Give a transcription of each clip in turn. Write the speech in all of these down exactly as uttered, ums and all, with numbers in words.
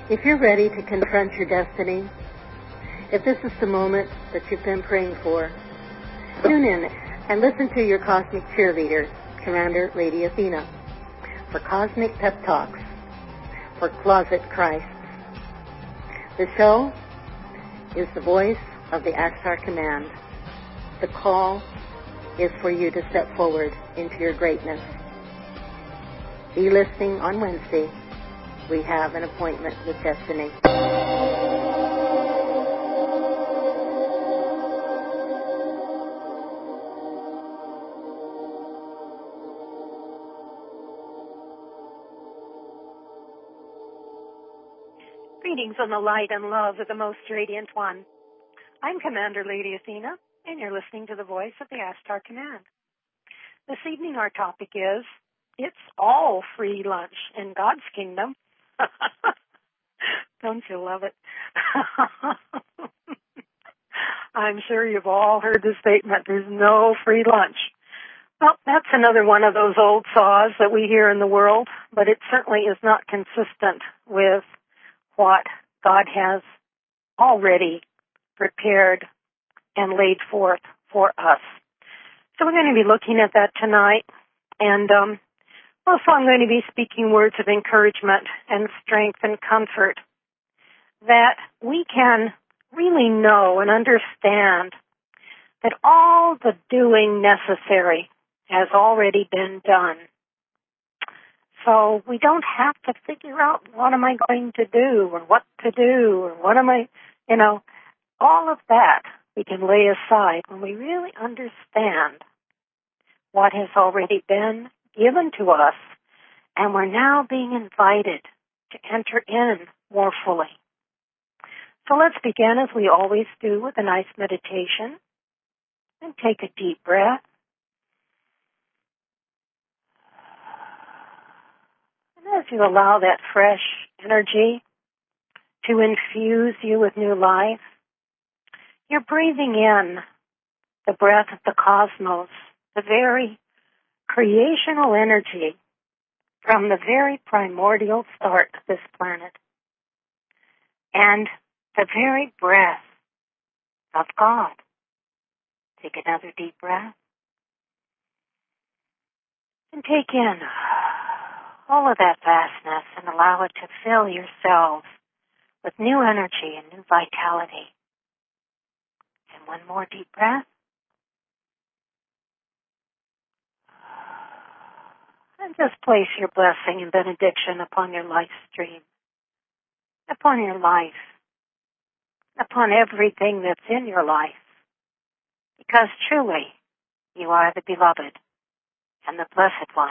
If you're ready to confront your destiny, if this is the moment that you've been praying for, tune in and listen to your cosmic cheerleader, Commander Lady Athena, for Cosmic Pep Talks for Closet Christ. The show is the voice of the Ashtar Command. The call is for you to step forward into your greatness. Be listening on Wednesday. We have an appointment with destiny. Greetings on the light and love of the Most Radiant One. I'm Commander Lady Athena, and you're listening to the voice of the Ashtar Command. This evening our topic is, it's all free lunch in God's kingdom. Don't you love it? I'm sure you've all heard the statement, there's no free lunch. Well, that's another one of those old saws that we hear in the world, but it certainly is not consistent with what God has already prepared and laid forth for us. So we're going to be looking at that tonight, and um, also I'm going to be speaking words of encouragement and strength and comfort that we can really know and understand that all the doing necessary has already been done. So we don't have to figure out what am I going to do or what to do or what am I, you know, all of that we can lay aside when we really understand what has already been given to us, and we're now being invited to enter in more fully. So let's begin, as we always do, with a nice meditation, and take a deep breath. And as you allow that fresh energy to infuse you with new life, you're breathing in the breath of the cosmos, the very creational energy from the very primordial start of this planet, and the very breath of God. Take another deep breath and take in all of that vastness and allow it to fill yourselves with new energy and new vitality. And one more deep breath. And just place your blessing and benediction upon your life stream, upon your life, upon everything that's in your life, because truly you are the beloved and the blessed one.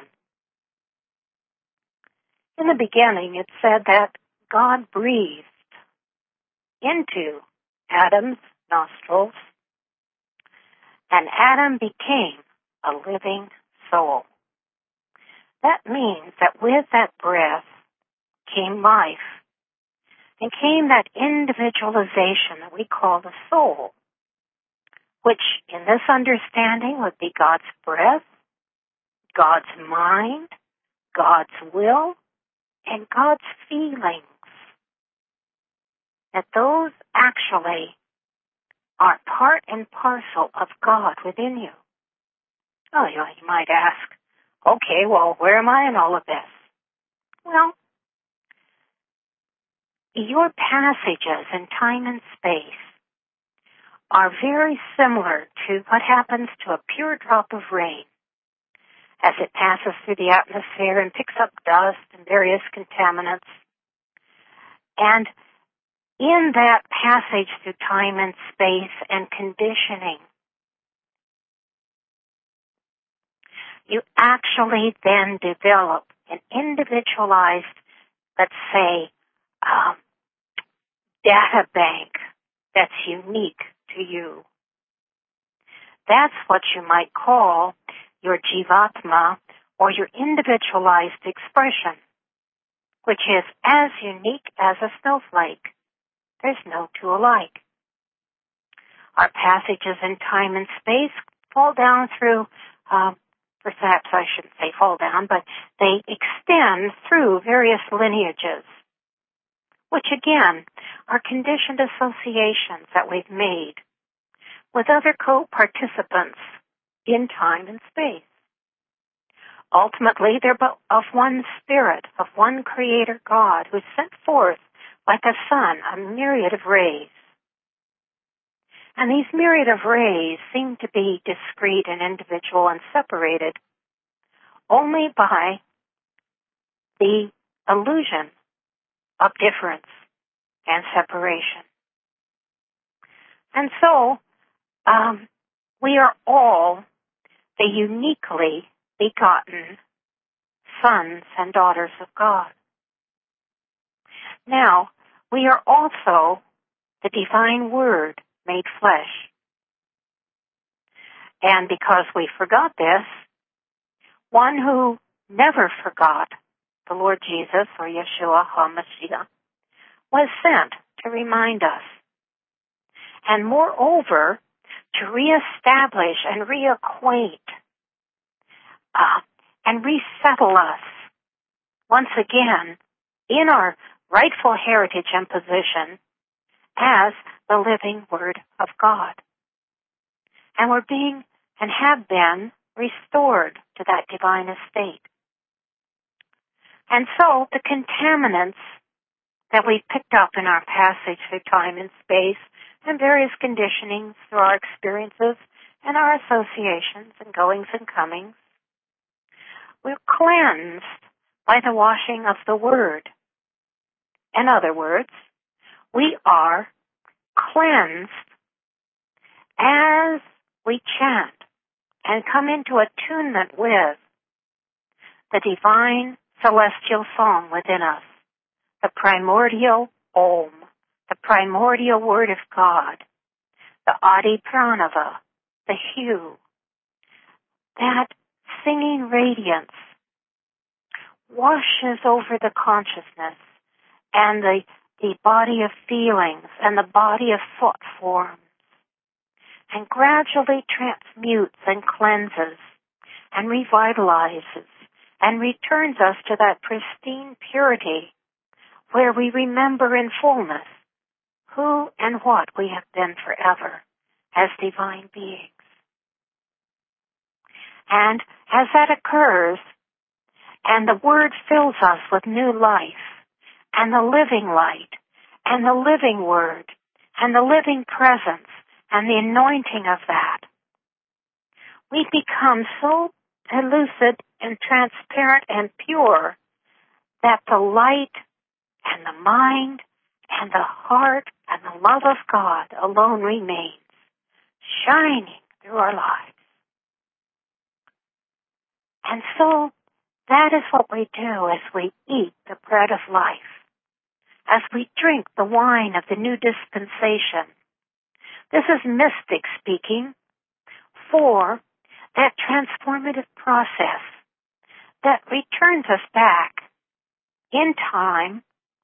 In the beginning, it said that God breathed into Adam's nostrils, and Adam became a living soul. That means that with that breath came life, and came that individualization that we call the soul, which in this understanding would be God's breath, God's mind, God's will, and God's feelings. That those actually are part and parcel of God within you. Oh, you, you might ask, okay, well, where am I in all of this? Well, your passages in time and space are very similar to what happens to a pure drop of rain as it passes through the atmosphere and picks up dust and various contaminants. And in that passage through time and space and conditioning, you actually then develop an individualized, let's say, um, data bank that's unique to you. That's what you might call your Jivatma, or your individualized expression, which is as unique as a snowflake. There's no two alike. Our passages in time and space fall down through, um, perhaps I shouldn't say fall down, but they extend through various lineages, which again are conditioned associations that we've made with other co-participants in time and space. Ultimately, they're of one spirit, of one creator God who sent forth like a sun a myriad of rays. And these myriad of rays seem to be discrete and individual and separated only by the illusion of difference and separation. And so, um, we are all the uniquely begotten sons and daughters of God. Now, we are also the divine Word made flesh. And because we forgot this, one who never forgot the Lord Jesus, or Yeshua HaMashiach, was sent to remind us. And moreover, to reestablish and reacquaint uh, and resettle us once again in our rightful heritage and position as the living Word of God. And we're being and have been restored to that divine estate. And so the contaminants that we've picked up in our passage through time and space and various conditionings through our experiences and our associations and goings and comings, we're cleansed by the washing of the Word. In other words, we are cleansed as we chant and come into attunement with the divine celestial song within us, the primordial Om, the primordial Word of God, the Adi Pranava, the hue. That singing radiance washes over the consciousness and the, the body of feelings and the body of thought forms, and gradually transmutes and cleanses and revitalizes and returns us to that pristine purity where we remember in fullness who and what we have been forever as divine beings. And as that occurs, and the Word fills us with new life, and the living light, and the living Word, and the living presence, and the anointing of that, we become so elucid and transparent and pure that the light and the mind and the heart and the love of God alone remains, shining through our lives. And so that is what we do as we eat the bread of life, as we drink the wine of the new dispensation. This is mystic speaking for that transformative process that returns us back in time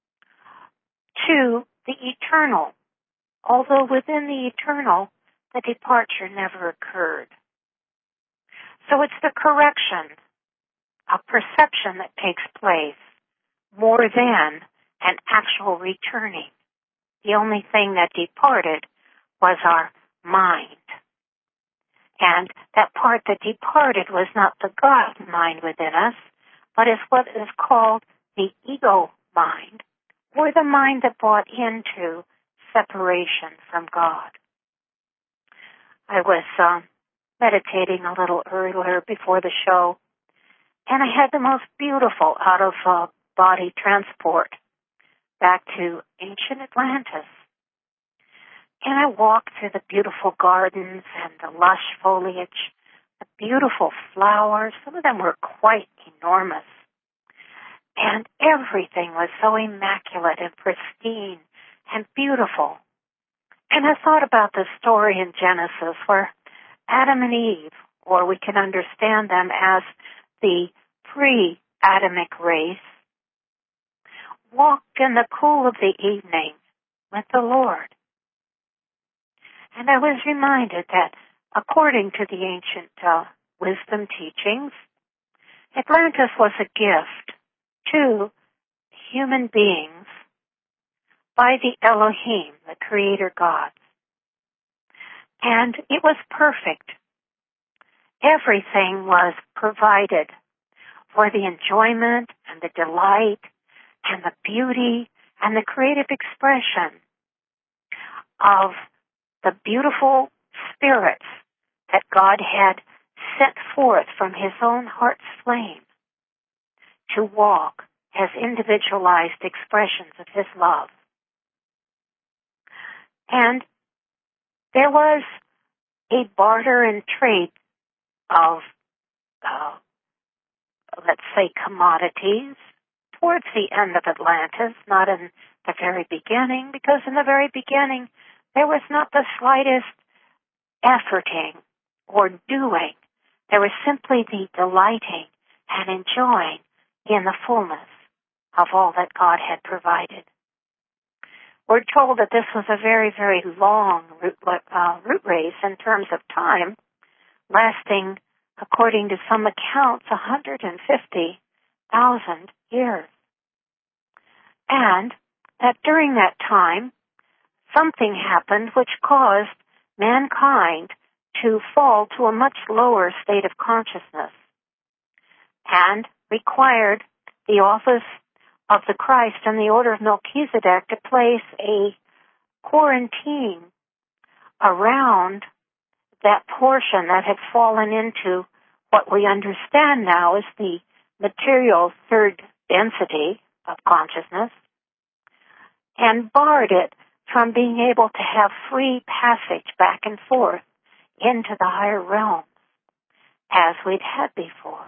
to the eternal, although within the eternal, the departure never occurred. So it's the correction of perception that takes place more than an actual returning. The only thing that departed was our mind. And that part that departed was not the God mind within us, but is what is called the ego mind, or the mind that bought into separation from God. I was uh, meditating a little earlier before the show, and I had the most beautiful out-of-body transport back to ancient Atlantis. And I walked through the beautiful gardens and the lush foliage, the beautiful flowers. Some of them were quite enormous. And everything was so immaculate and pristine and beautiful. And I thought about the story in Genesis where Adam and Eve, or we can understand them as the pre-Adamic race, walked in the cool of the evening with the Lord. And I was reminded that according to the ancient uh, wisdom teachings, Atlantis was a gift to human beings by the Elohim, the Creator God. And it was perfect. Everything was provided for the enjoyment and the delight and the beauty and the creative expression of the beautiful spirits that God had sent forth from His own heart's flame to walk as individualized expressions of His love. And there was a barter and trade of, uh, let's say, commodities towards the end of Atlantis, not in the very beginning, because in the very beginning there was not the slightest efforting or doing. There was simply the delighting and enjoying in the fullness of all that God had provided. We're told that this was a very, very long root, uh, root race in terms of time, lasting, according to some accounts, one hundred fifty thousand years. And that during that time, something happened which caused mankind to fall to a much lower state of consciousness and required the office of the Christ and the Order of Melchizedek to place a quarantine around that portion that had fallen into what we understand now as the material third density of consciousness, and barred it from being able to have free passage back and forth into the higher realms as we'd had before.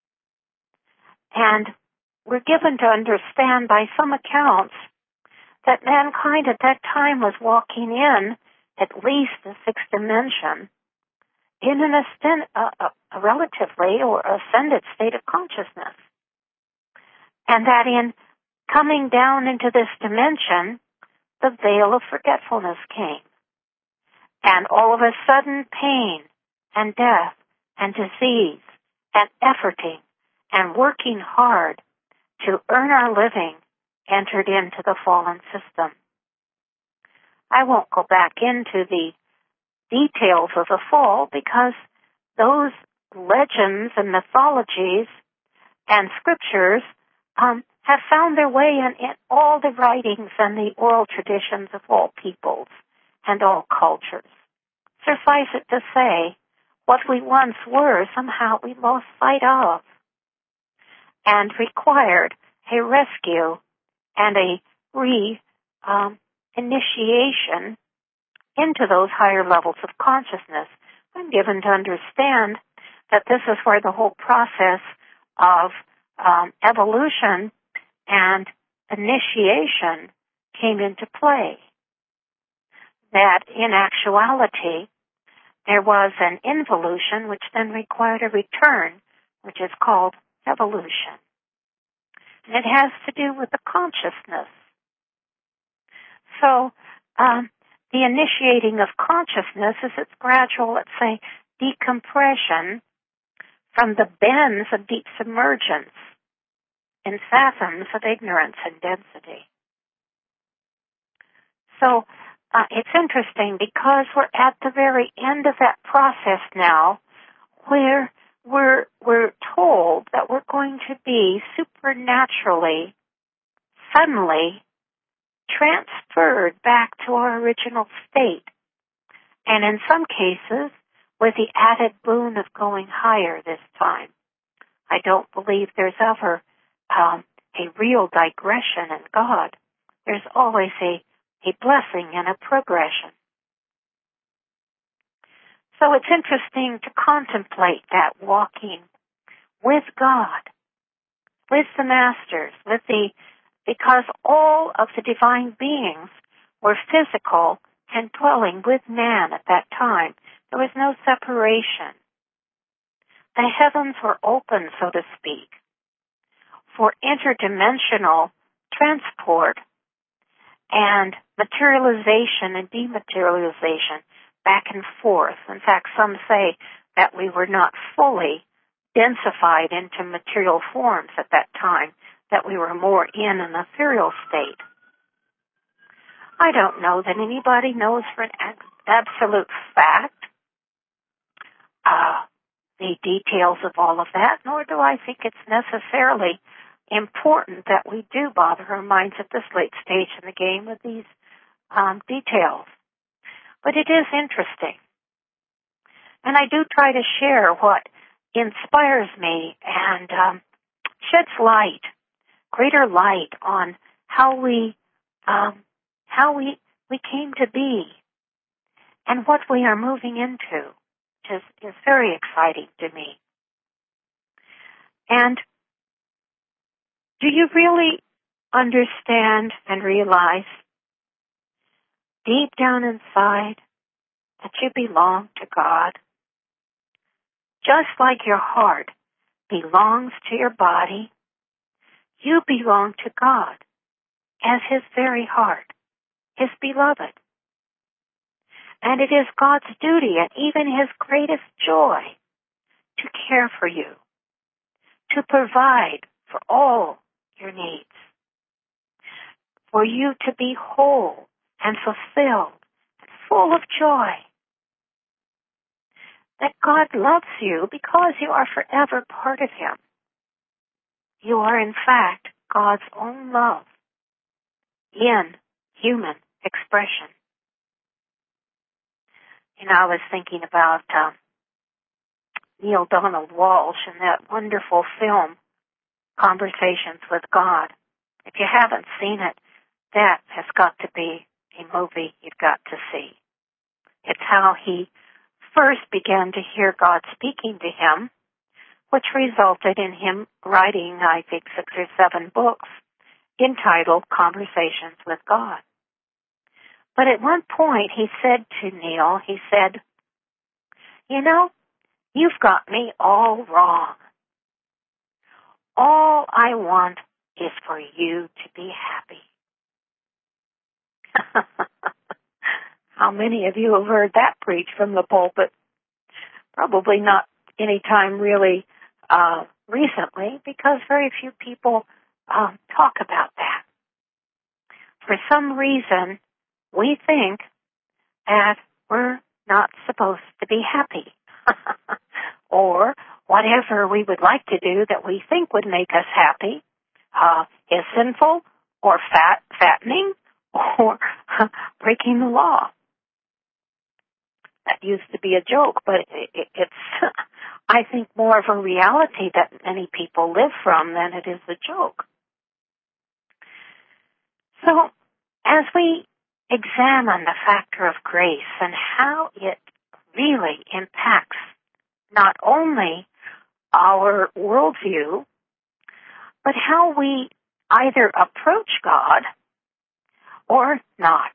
And we're given to understand by some accounts that mankind at that time was walking in at least the sixth dimension in an ascend, uh, a relatively or ascended state of consciousness. And that in coming down into this dimension, the veil of forgetfulness came. And all of a sudden, pain and death and disease and efforting and working hard to earn our living entered into the fallen system. I won't go back into the details of the fall because those legends and mythologies and scriptures um, have found their way in, in all the writings and the oral traditions of all peoples and all cultures. Suffice it to say, what we once were, somehow we lost sight of, and required a rescue and a re um, initiation into those higher levels of consciousness. I'm given to understand that this is where the whole process of um, evolution and initiation came into play. That in actuality, there was an involution which then required a return, which is called evolution. And it has to do with the consciousness. So, um, the initiating of consciousness is its gradual, let's say, decompression from the bends of deep submergence in fathoms of ignorance and density. So, uh, it's interesting because we're at the very end of that process now where we're, we're told that we're going to be supernaturally, suddenly transferred back to our original state. And in some cases, with the added boon of going higher this time. I don't believe there's ever um, a real digression in God. There's always a, a blessing and a progression. So it's interesting to contemplate that walking with God, with the masters, with the, because all of the divine beings were physical and dwelling with man at that time. There was no separation. The heavens were open, so to speak, for interdimensional transport and materialization and dematerialization back and forth. In fact, some say that we were not fully densified into material forms at that time, that we were more in an ethereal state. I don't know that anybody knows for an absolute fact uh, the details of all of that, nor do I think it's necessarily important that we do bother our minds at this late stage in the game with these um, details. But it is interesting. And I do try to share what inspires me and um, sheds light, greater light on how we um, how we we came to be and what we are moving into, which is, is very exciting to me. And do you really understand and realize deep down inside that you belong to God? Just like your heart belongs to your body, you belong to God as His very heart, His beloved. And it is God's duty and even His greatest joy to care for you, to provide for all your needs, for you to be whole and fulfilled and full of joy. That God loves you because you are forever part of Him. You are, in fact, God's own love in human expression. You know, I was thinking about uh, Neale Donald Walsch and that wonderful film, Conversations with God. If you haven't seen it, that has got to be a movie you've got to see. It's how he first began to hear God speaking to him, which resulted in him writing, I think, six or seven books entitled Conversations with God. But at one point he said to Neale, he said, you know, you've got me all wrong. All I want is for you to be happy. How many of you have heard that preached from the pulpit? Probably not any time really uh, recently, because very few people uh, talk about that. For some reason, we think that we're not supposed to be happy. Or whatever we would like to do that we think would make us happy uh, is sinful or fat, fattening or breaking the law. That used to be a joke, but it, it's, I think, more of a reality that many people live from than it is a joke. So, as we examine the factor of grace and how it really impacts not only our worldview, but how we either approach God or not.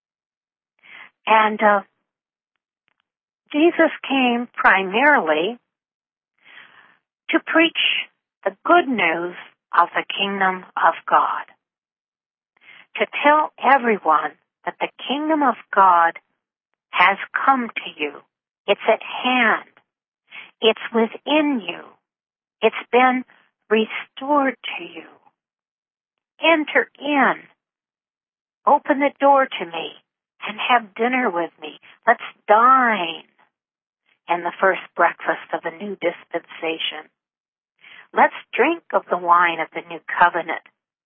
And uh, Jesus came primarily to preach the good news of the kingdom of God, to tell everyone that the kingdom of God has come to you. It's at hand. It's within you. It's been restored to you. Enter in. Open the door to me and have dinner with me. Let's dine in the first breakfast of the new dispensation. Let's drink of the wine of the new covenant.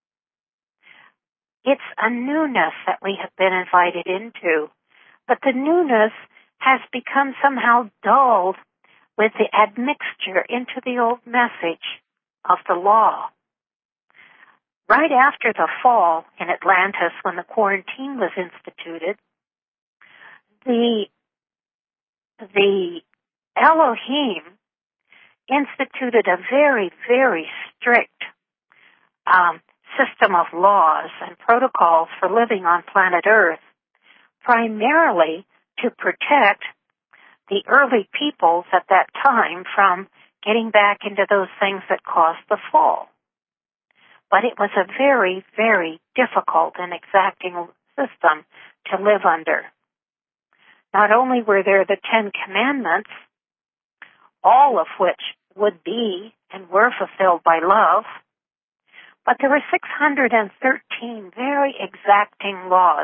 It's a newness that we have been invited into, but the newness has become somehow dulled with the admixture into the old message of the law. Right after the fall in Atlantis, when the quarantine was instituted, the, the Elohim instituted a very, very strict um, system of laws and protocols for living on planet Earth, primarily to protect the early peoples at that time from getting back into those things that caused the fall. But it was a very, very difficult and exacting system to live under. Not only were there the Ten Commandments, all of which would be and were fulfilled by love, but there were six hundred thirteen very exacting laws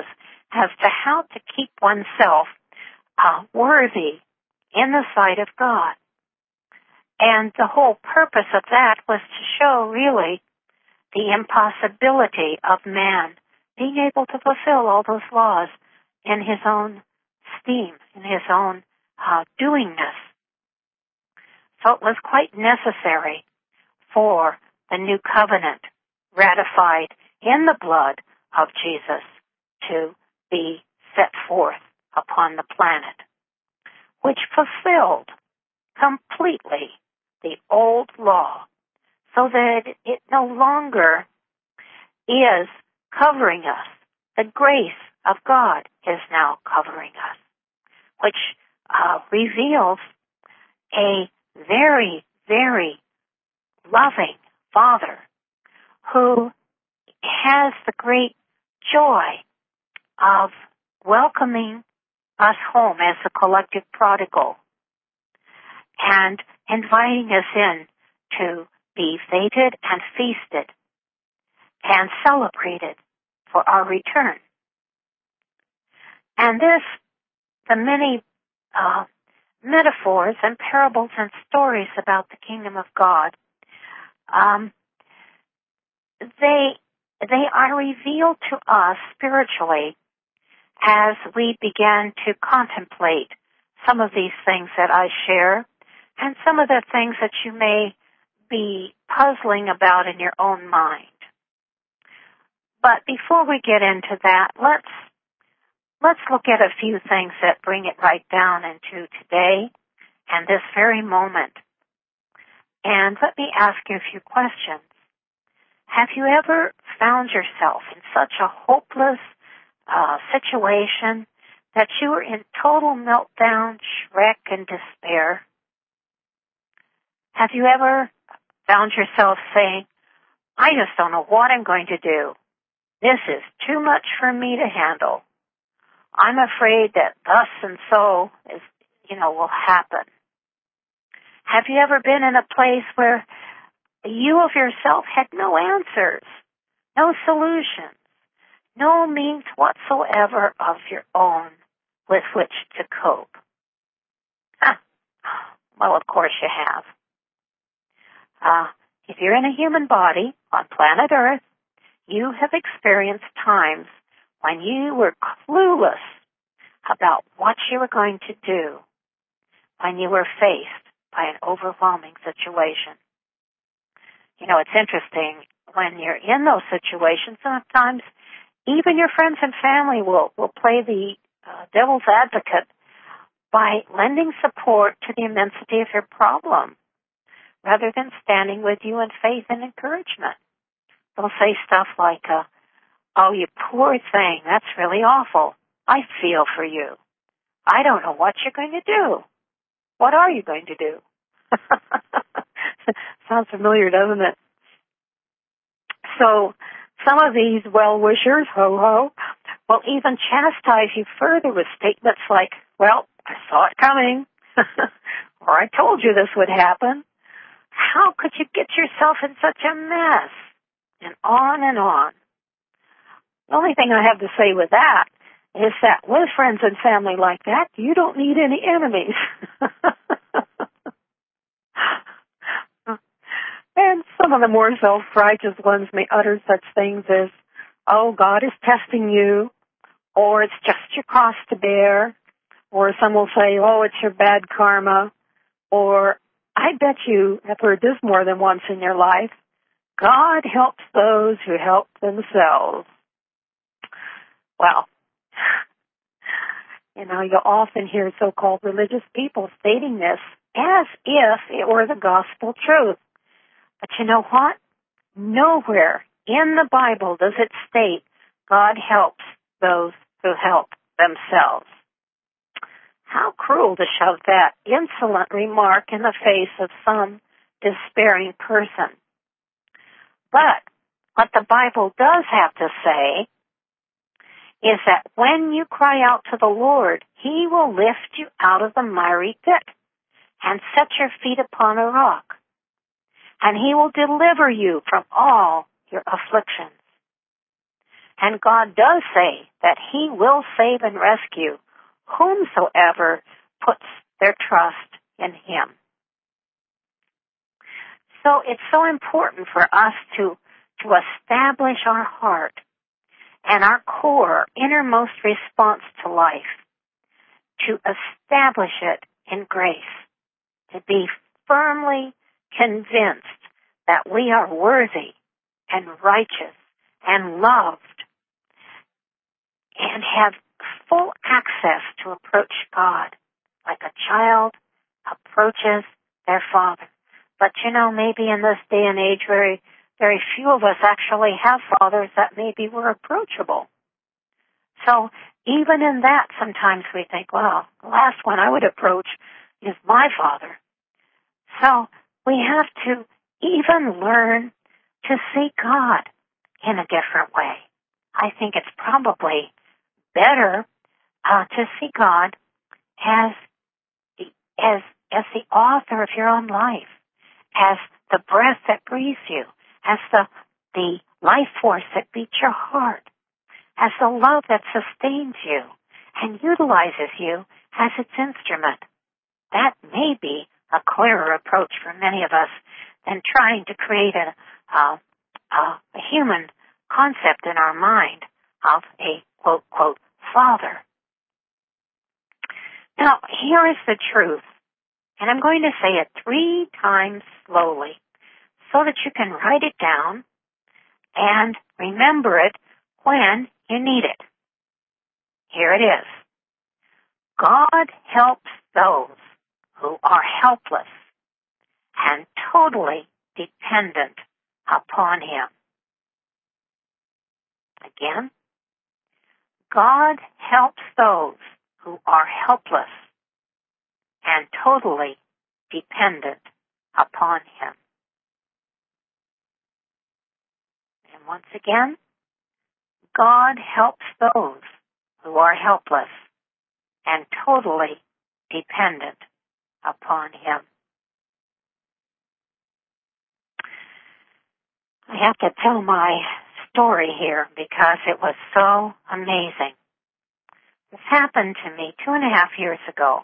as to how to keep oneself uh, worthy in the sight of God. And the whole purpose of that was to show really the impossibility of man being able to fulfill all those laws in his own steam, in his own uh, doingness. So it was quite necessary for the new covenant ratified in the blood of Jesus to be set forth upon the planet, which fulfilled completely the old law, so that it no longer is covering us. The grace of God is now covering us, which uh, reveals a very, very loving Father who has the great joy of welcoming us home as a collective prodigal and inviting us in to be feted and feasted and celebrated for our return. And this, the many uh, metaphors and parables and stories about the kingdom of God, um, they they are revealed to us spiritually as we begin to contemplate some of these things that I share and some of the things that you may be puzzling about in your own mind. But before we get into that, let's let's look at a few things that bring it right down into today and this very moment. And let me ask you a few questions. Have you ever found yourself in such a hopeless uh, situation that you were in total meltdown, wreck, and despair? Have you ever found yourself saying, I just don't know what I'm going to do. This is too much for me to handle. I'm afraid that thus and so is, you know, will happen. Have you ever been in a place where you of yourself had no answers, no solutions, no means whatsoever of your own with which to cope? Huh. Well, of course you have. Uh, if you're in a human body on planet Earth, you have experienced times when you were clueless about what you were going to do when you were faced by an overwhelming situation. You know, it's interesting, when you're in those situations, sometimes even your friends and family will, will play the uh, devil's advocate by lending support to the immensity of your problem rather than standing with you in faith and encouragement. They'll say stuff like, uh, oh, you poor thing, that's really awful. I feel for you. I don't know what you're going to do. What are you going to do? Sounds familiar, doesn't it? So some of these well-wishers, ho-ho, will even chastise you further with statements like, well, I saw it coming, or I told you this would happen. How could you get yourself in such a mess? And on and on. The only thing I have to say with that is that with friends and family like that, you don't need any enemies. And some of the more self-righteous ones may utter such things as, oh, God is testing you, or it's just your cross to bear, or some will say, oh, it's your bad karma, or I bet you have heard this more than once in your life, God helps those who help themselves. Well, you know, you'll often hear so-called religious people stating this as if it were the gospel truth. But you know what? Nowhere in the Bible does it state God helps those who help themselves. How cruel to shove that insolent remark in the face of some despairing person. But what the Bible does have to say is that when you cry out to the Lord, He will lift you out of the miry pit and set your feet upon a rock. And He will deliver you from all your afflictions. And God does say that He will save and rescue whomsoever puts their trust in Him. So it's so important for us to, to establish our heart and our core, innermost response to life, to establish it in grace, to be firmly convinced that we are worthy and righteous and loved and have full access to approach God like a child approaches their father. But you know, maybe in this day and age, very, very few of us actually have fathers that maybe were approachable. So even in that, sometimes we think, well, the last one I would approach is my father. So we have to even learn to see God in a different way. I think it's probably better uh, to see God as the, as as the author of your own life, as the breath that breathes you, as the the life force that beats your heart, as the love that sustains you and utilizes you as its instrument. That may be a clearer approach for many of us than trying to create a, a, a human concept in our mind of a quote, quote, father. Now, here is the truth, and I'm going to say it three times slowly so that you can write it down and remember it when you need it. Here it is. God helps those who are helpless and totally dependent upon Him. Again, God helps those who are helpless and totally dependent upon Him. And once again, God helps those who are helpless and totally dependent upon Him. I have to tell my story here because it was so amazing. This happened to me two and a half years ago.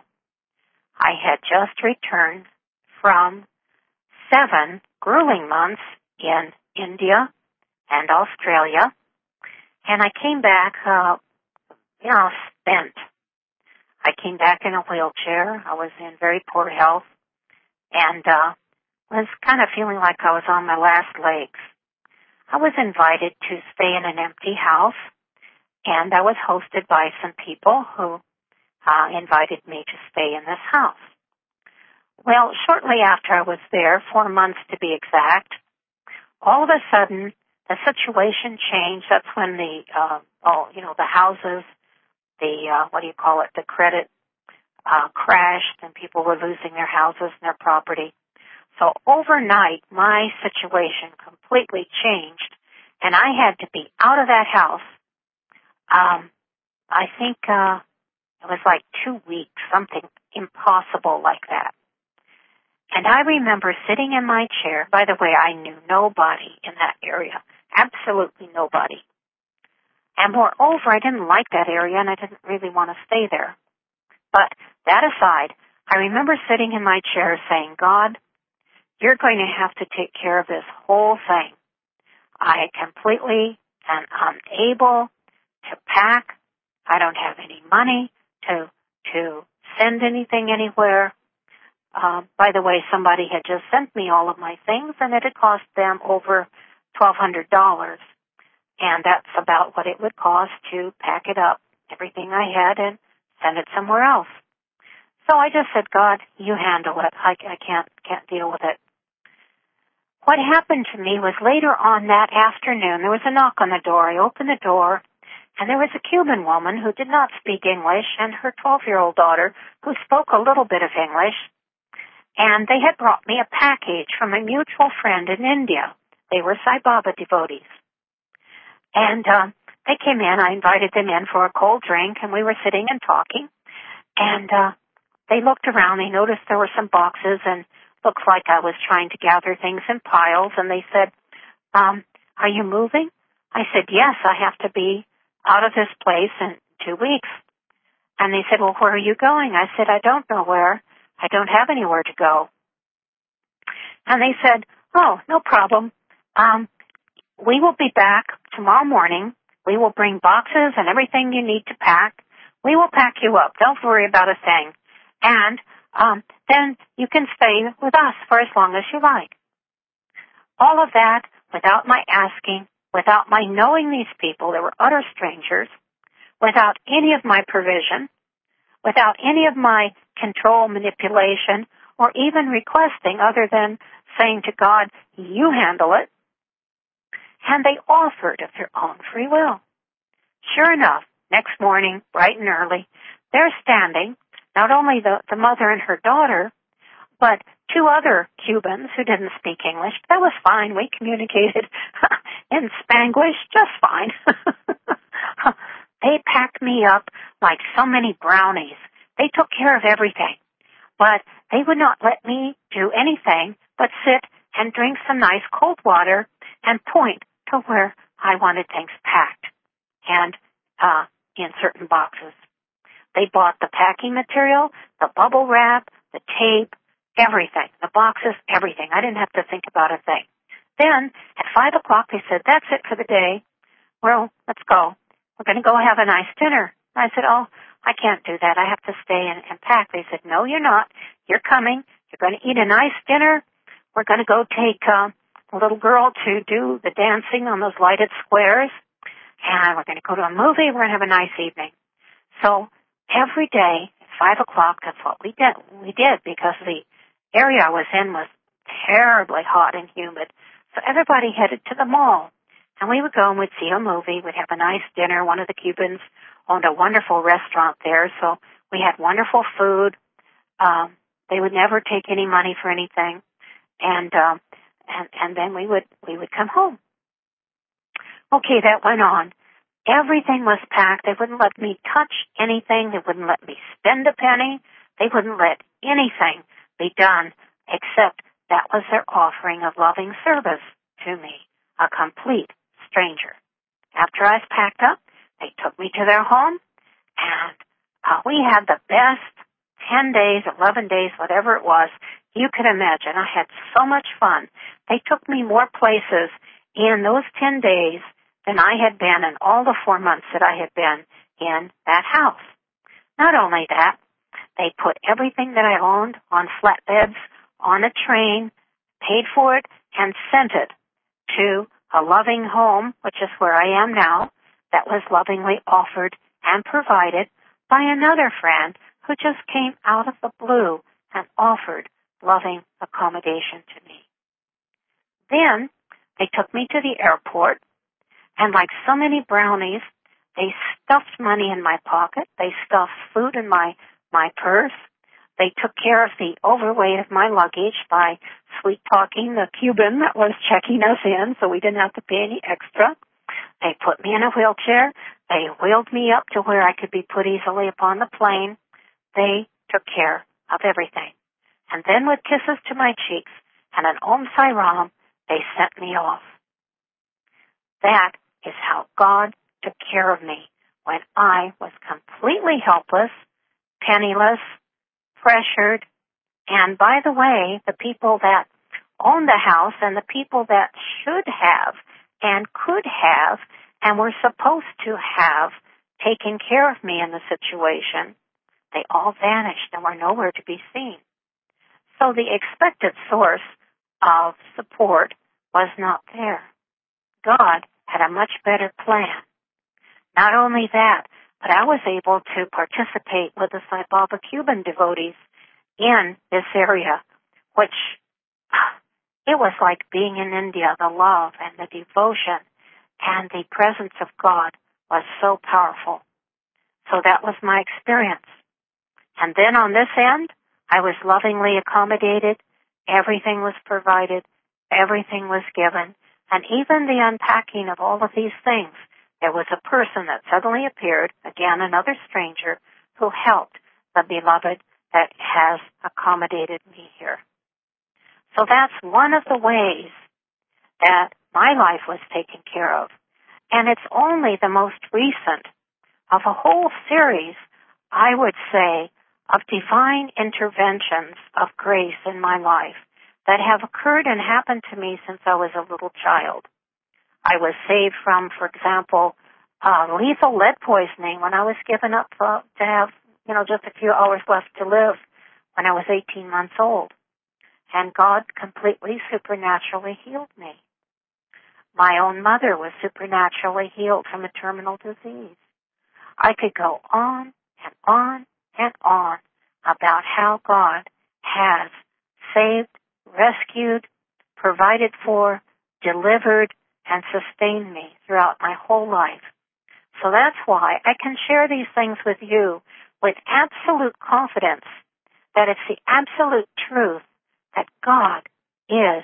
I had just returned from seven grueling months in India and Australia, and I came back, uh, you know, spent. I came back in a wheelchair. I was in very poor health and uh, was kind of feeling like I was on my last legs. I was invited to stay in an empty house, and I was hosted by some people who uh, invited me to stay in this house. Well, shortly after I was there, four months to be exact, all of a sudden the situation changed. That's when the, uh, oh, you know, the houses, the, uh, what do you call it, the credit uh, crashed, and people were losing their houses and their property. So overnight, my situation completely changed, and I had to be out of that house. Um, I think uh, it was like two weeks, something impossible like that. And I remember sitting in my chair. By the way, I knew nobody in that area, absolutely nobody. And moreover, I didn't like that area, and I didn't really want to stay there. But that aside, I remember sitting in my chair saying, God, you're going to have to take care of this whole thing. I completely am unable to pack. I don't have any money to to send anything anywhere. Uh, by the way, somebody had just sent me all of my things, and it had cost them over twelve hundred dollars. And that's about what it would cost to pack it up, everything I had, and send it somewhere else. So I just said, God, you handle it. I, I can't can't deal with it. What happened to me was later on that afternoon, there was a knock on the door. I opened the door, and there was a Cuban woman who did not speak English, and her twelve-year-old daughter who spoke a little bit of English. And they had brought me a package from a mutual friend in India. They were Sai Baba devotees. And uh, they came in. I invited them in for a cold drink, and we were sitting and talking. And uh, they looked around. They noticed there were some boxes, and looked like I was trying to gather things in piles. And they said, um, are you moving? I said, yes, I have to be out of this place in two weeks. And they said, well, where are you going? I said, I don't know where. I don't have anywhere to go. And they said, oh, no problem. Um, we will be back tomorrow morning. We will bring boxes and everything you need to pack. We will pack you up. Don't worry about a thing. And um, then you can stay with us for as long as you like. All of that without my asking, without my knowing these people. They were utter strangers, without any of my provision, without any of my control, manipulation, or even requesting other than saying to God, you handle it. And they offered of their own free will. Sure enough, next morning, bright and early, they're standing, not only the, the mother and her daughter, but two other Cubans who didn't speak English. That was fine. We communicated in Spanglish just fine. They packed me up like so many brownies. They took care of everything. But they would not let me do anything but sit and drink some nice cold water and point to where I wanted things packed and uh, in certain boxes. They bought the packing material, the bubble wrap, the tape, everything, the boxes, everything. I didn't have to think about a thing. Then at five o'clock they said, that's it for the day. Well, let's go. We're going to go have a nice dinner. I said, oh, I can't do that. I have to stay and, and pack. They said, no, you're not. You're coming. You're going to eat a nice dinner. We're going to go take uh, a little girl to do the dancing on those lighted squares. And we're going to go to a movie. We're going to have a nice evening. So every day at five o'clock, that's what we did. We did because the area I was in was terribly hot and humid. So everybody headed to the mall. And we would go and we'd see a movie. We'd have a nice dinner. One of the Cubans owned a wonderful restaurant there, so we had wonderful food. Um, they would never take any money for anything, and um, and and then we would we would come home. Okay, that went on. Everything was packed. They wouldn't let me touch anything. They wouldn't let me spend a penny. They wouldn't let anything be done except that was their offering of loving service to me, a complete stranger. After I was packed up, they took me to their home, and uh, we had the best ten days, eleven days, whatever it was, you could imagine. I had so much fun. They took me more places in those ten days than I had been in all the four months that I had been in that house. Not only that, they put everything that I owned on flatbeds, on a train, paid for it, and sent it to a loving home, which is where I am now, that was lovingly offered and provided by another friend who just came out of the blue and offered loving accommodation to me. Then they took me to the airport, and like so many brownies, they stuffed money in my pocket. They stuffed food in my, my purse. They took care of the overweight of my luggage by sweet-talking the Cuban that was checking us in, so we didn't have to pay any extra. They put me in a wheelchair. They wheeled me up to where I could be put easily upon the plane. They took care of everything. And then with kisses to my cheeks and an Om Sai Ram, they sent me off. That is how God took care of me when I was completely helpless, penniless, pressured, and by the way, the people that owned the house and the people that should have and could have and were supposed to have taken care of me in the situation, they all vanished and were nowhere to be seen. So the expected source of support was not there. God had a much better plan. Not only that, but I was able to participate with the Sai Baba Cuban devotees in this area, which it was like being in India. The love and the devotion and the presence of God was so powerful. So that was my experience. And then on this end, I was lovingly accommodated. Everything was provided. Everything was given. And even the unpacking of all of these things, there was a person that suddenly appeared, again another stranger, who helped the beloved that has accommodated me here. So that's one of the ways that my life was taken care of. And it's only the most recent of a whole series, I would say, of divine interventions of grace in my life that have occurred and happened to me since I was a little child. I was saved from, for example, uh, lethal lead poisoning when I was given up uh, to have, you know, just a few hours left to live when I was eighteen months old. And God completely supernaturally healed me. My own mother was supernaturally healed from a terminal disease. I could go on and on and on about how God has saved, rescued, provided for, delivered, and sustained me throughout my whole life. So that's why I can share these things with you with absolute confidence that it's the absolute truth that God is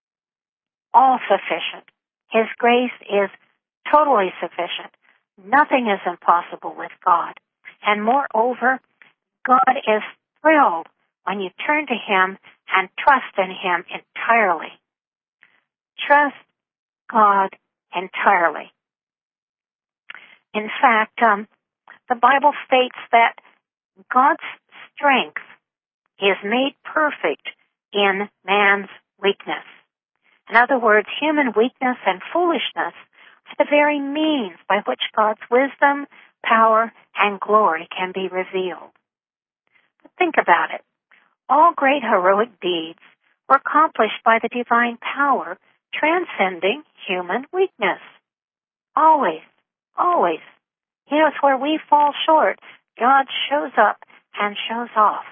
all sufficient. His grace is totally sufficient. Nothing is impossible with God. And moreover, God is thrilled when you turn to Him and trust in Him entirely. Trust God entirely. In fact, um, the Bible states that God's strength is made perfect in man's weakness. In other words, human weakness and foolishness are the very means by which God's wisdom, power, and glory can be revealed. But think about it. All great heroic deeds were accomplished by the divine power transcending human weakness. Always, always. Here's where we fall short. God shows up and shows off.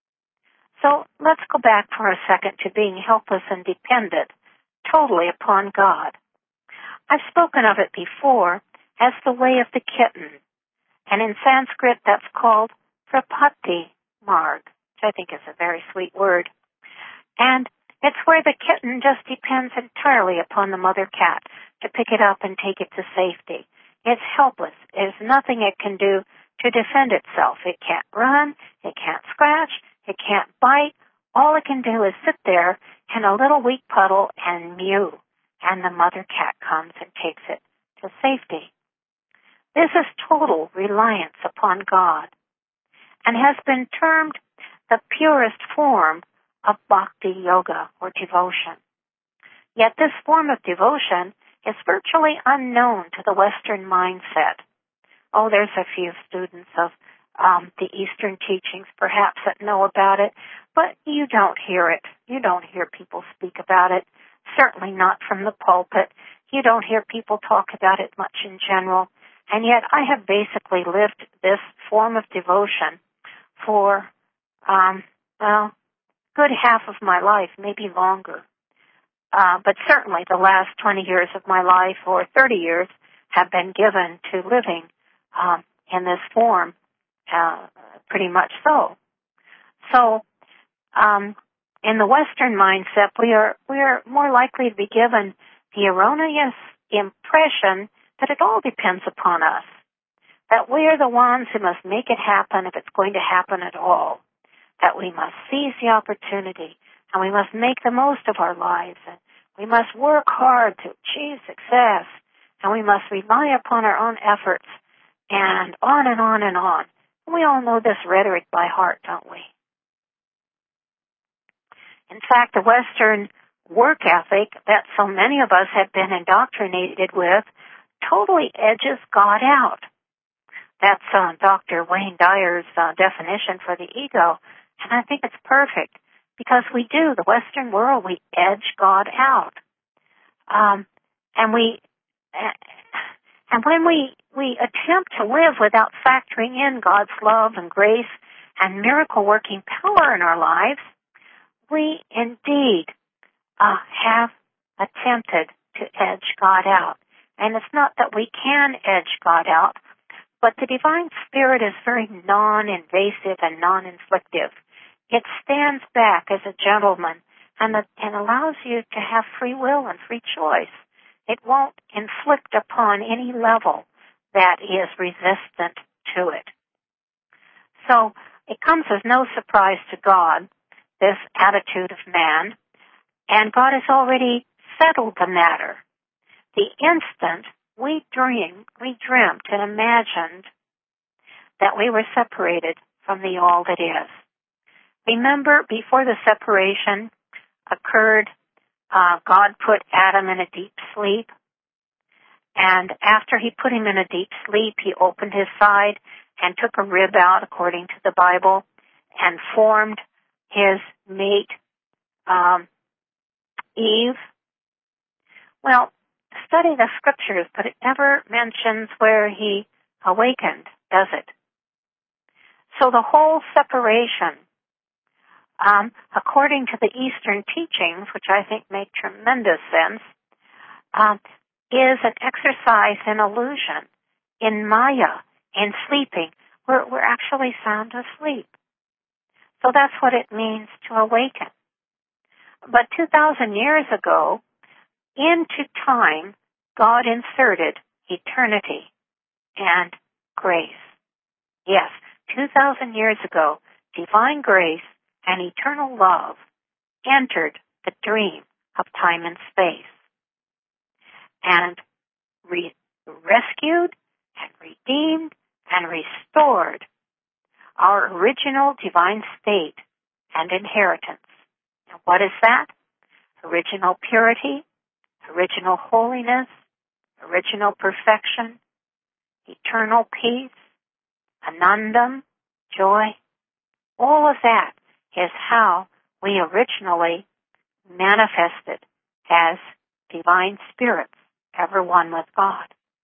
So let's go back for a second to being helpless and dependent totally upon God. I've spoken of it before as the way of the kitten, and in Sanskrit that's called Prapatti Marg, which I think is a very sweet word. And it's where the kitten just depends entirely upon the mother cat to pick it up and take it to safety. It's helpless. There's nothing it can do to defend itself. It can't run, it can't scratch, it can't bite. All it can do is sit there in a little weak puddle and mew, and the mother cat comes and takes it to safety. This is total reliance upon God and has been termed the purest form of bhakti yoga or devotion. Yet this form of devotion is virtually unknown to the Western mindset. Oh, there's a few students of um, the Eastern teachings perhaps that know about it, but you don't hear it. You don't hear people speak about it, certainly not from the pulpit. You don't hear people talk about it much in general. And yet I have basically lived this form of devotion for, um, well, good half of my life, maybe longer. Uh, but certainly the last twenty years of my life or thirty years have been given to living um, in this form, uh, pretty much so. So um, in the Western mindset, we are we are more likely to be given the erroneous impression that it all depends upon us, that we are the ones who must make it happen if it's going to happen at all, that we must seize the opportunity and we must make the most of our lives, and we must work hard to achieve success, and we must rely upon our own efforts, and on and on and on. We all know this rhetoric by heart, don't we? In fact, the Western work ethic that so many of us have been indoctrinated with totally edges God out. That's uh, Doctor Wayne Dyer's uh, definition for the ego, and I think it's perfect. Because we do, the Western world, we edge God out, um, and we, and when we we attempt to live without factoring in God's love and grace and miracle working power in our lives, we indeed uh, have attempted to edge God out. And it's not that we can edge God out, but the divine spirit is very non-invasive and non-inflictive. It stands back as a gentleman and, and allows you to have free will and free choice. It won't inflict upon any level that is resistant to it. So it comes as no surprise to God, this attitude of man, and God has already settled the matter. The instant we dreamed, we dreamt and imagined that we were separated from the all that is. Remember, before the separation occurred, uh, God put Adam in a deep sleep. And after he put him in a deep sleep, he opened his side and took a rib out, according to the Bible, and formed his mate, um, Eve. Well, study the scriptures, but it never mentions where he awakened, does it? So the whole separation, um, according to the Eastern teachings, which I think make tremendous sense, um, is an exercise in illusion, in Maya, in sleeping. We're, we're actually sound asleep. So that's what it means to awaken. But two thousand years ago, into time, God inserted eternity and grace. Yes, two thousand years ago, divine grace and eternal love entered the dream of time and space and re- rescued and redeemed and restored our original divine state and inheritance. And what is that? Original purity, original holiness, original perfection, eternal peace, anandam, joy. All of that is how we originally manifested as divine spirits, ever one with God.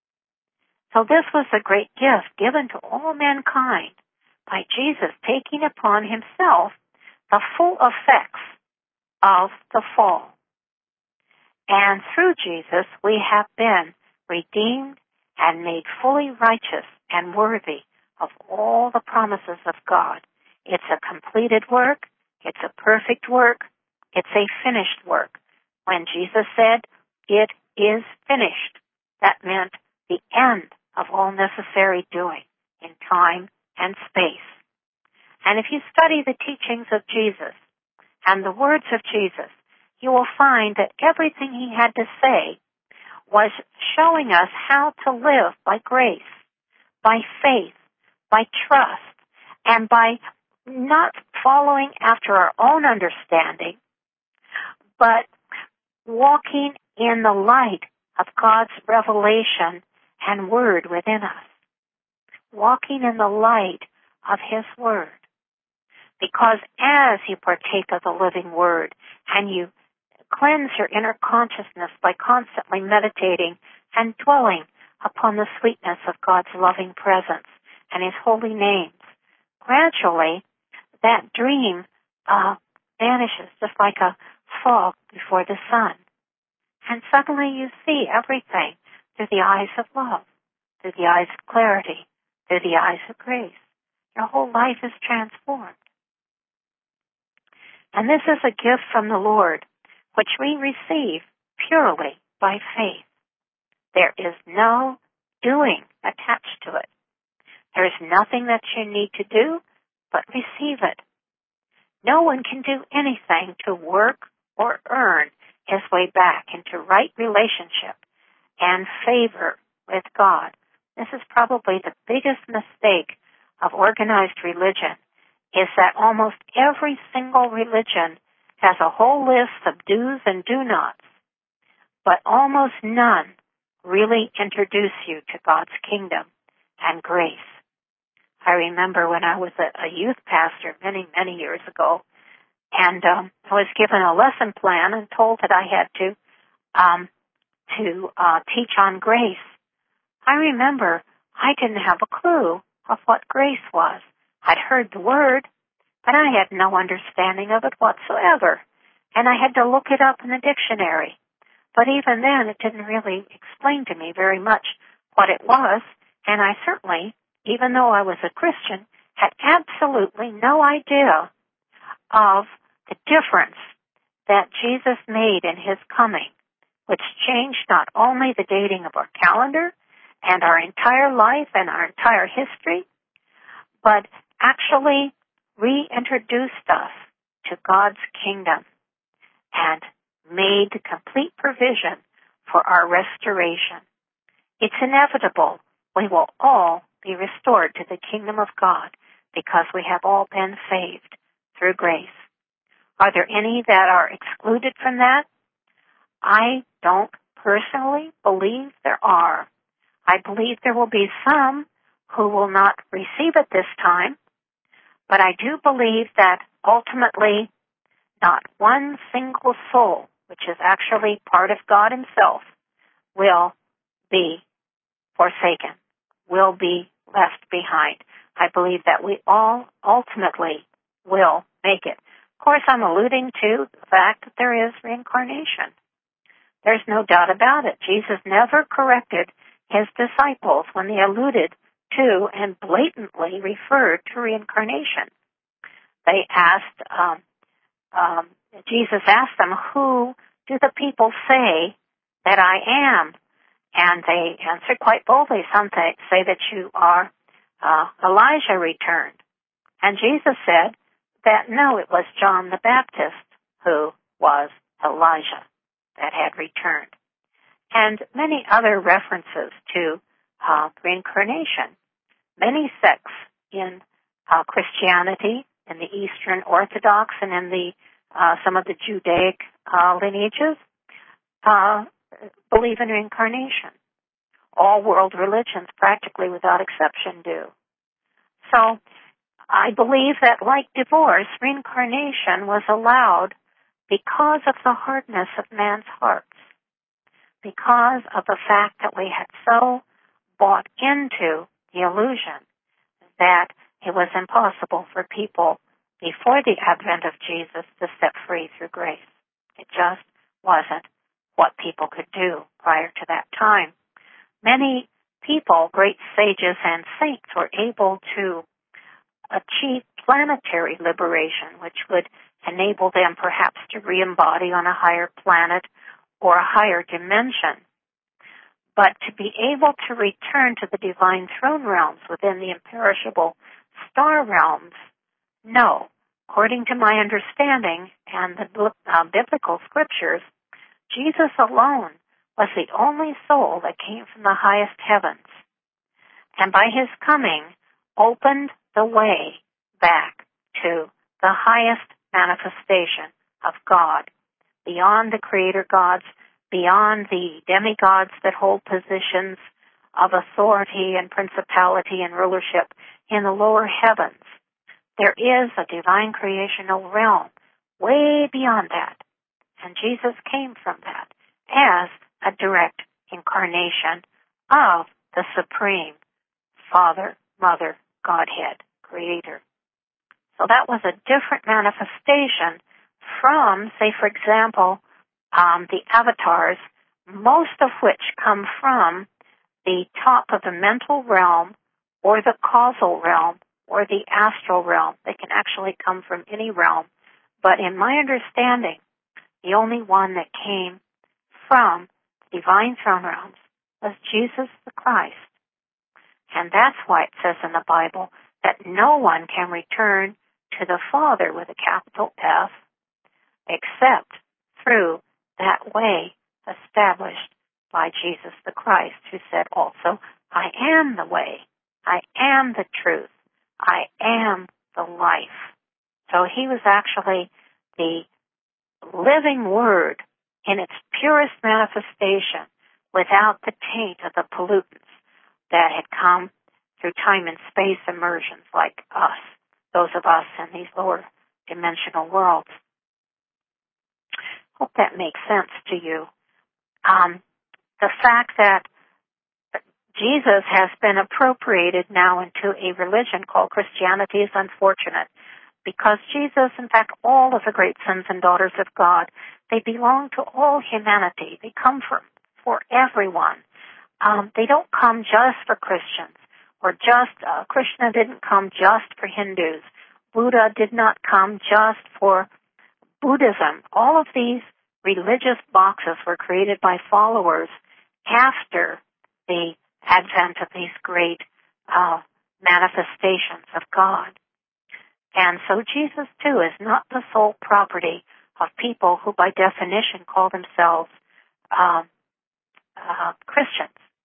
So this was a great gift given to all mankind by Jesus taking upon himself the full effects of the fall. And through Jesus, we have been redeemed and made fully righteous and worthy of all the promises of God. It's a completed work. It's a perfect work. It's a finished work. When Jesus said, "It is finished," that meant the end of all necessary doing in time and space. And if you study the teachings of Jesus and the words of Jesus, you will find that everything he had to say was showing us how to live by grace, by faith, by trust, and by not following after our own understanding, but walking in the light of God's revelation and word within us. Walking in the light of his word. Because as you partake of the living word and you cleanse your inner consciousness by constantly meditating and dwelling upon the sweetness of God's loving presence and his holy names, gradually that dream uh, vanishes just like a fog before the sun. And suddenly you see everything through the eyes of love, through the eyes of clarity, through the eyes of grace. Your whole life is transformed. And this is a gift from the Lord, which we receive purely by faith. There is no doing attached to it. There is nothing that you need to do but receive it. No one can do anything to work or earn his way back into right relationship and favor with God. This is probably the biggest mistake of organized religion, is that almost every single religion has a whole list of do's and do-nots, but almost none really introduce you to God's kingdom and grace. I remember when I was a, a youth pastor many, many years ago, and um, I was given a lesson plan and told that I had to um, to uh, teach on grace. I remember I didn't have a clue of what grace was. I'd heard the word, but I had no understanding of it whatsoever, and I had to look it up in the dictionary. But even then, it didn't really explain to me very much what it was, and I certainly, even though I was a Christian, had absolutely no idea of the difference that Jesus made in his coming, which changed not only the dating of our calendar and our entire life and our entire history, but actually reintroduced us to God's kingdom and made complete provision for our restoration. It's inevitable. We will all be restored to the kingdom of God because we have all been saved through grace. Are there any that are excluded from that? I don't personally believe there are. I believe there will be some who will not receive it this time, but I do believe that ultimately not one single soul, which is actually part of God himself, will be forsaken, will be left behind. I believe that we all ultimately will make it. Of course, I'm alluding to the fact that there is reincarnation. There's no doubt about it. Jesus never corrected his disciples when they alluded to and blatantly referred to reincarnation. They asked, um, um, Jesus asked them, who do the people say that I am? And they answered quite boldly. Some th- say that you are uh, Elijah returned. And Jesus said that no, it was John the Baptist who was Elijah that had returned. And many other references to uh, reincarnation. Many sects in uh, Christianity, in the Eastern Orthodox, and in the uh, some of the Judaic uh, lineages uh, believe in reincarnation. All world religions, practically without exception, do. So I believe that, like divorce, reincarnation was allowed because of the hardness of man's hearts, because of the fact that we had so bought into the illusion that it was impossible for people before the advent of Jesus to set free through grace. It just wasn't what people could do prior to that time. Many people, great sages and saints, were able to achieve planetary liberation, which would enable them perhaps to re-embody on a higher planet or a higher dimension. But to be able to return to the divine throne realms within the imperishable star realms, no. According to my understanding and the uh, biblical scriptures, Jesus alone was the only soul that came from the highest heavens, and by his coming opened the way back to the highest manifestation of God, beyond the creator gods, beyond the demigods that hold positions of authority and principality and rulership in the lower heavens. There is a divine creational realm way beyond that, and Jesus came from that as a direct incarnation of the Supreme Father, Mother, Godhead, Creator. So that was a different manifestation from, say, for example, um, the avatars, most of which come from the top of the mental realm or the causal realm or the astral realm. They can actually come from any realm. But in my understanding, the only one that came from divine throne realms was Jesus the Christ. And that's why it says in the Bible that no one can return to the Father with a capital F except through that way established by Jesus the Christ, who said also, I am the way, I am the truth, I am the life. So he was actually the living Word in its purest manifestation without the taint of the pollutants that had come through time and space immersions like us, those of us in these lower dimensional worlds. Hope that makes sense to you. Um, the fact that Jesus has been appropriated now into a religion called Christianity is unfortunate, because Jesus, in fact, all of the great sons and daughters of God, they belong to all humanity. They come for, for everyone. Um, they don't come just for Christians, or just, uh, Krishna didn't come just for Hindus. Buddha did not come just for Buddhism. All of these religious boxes were created by followers after the advent of these great uh, manifestations of God. And so Jesus, too, is not the sole property of people who, by definition, call themselves uh, uh, Christians.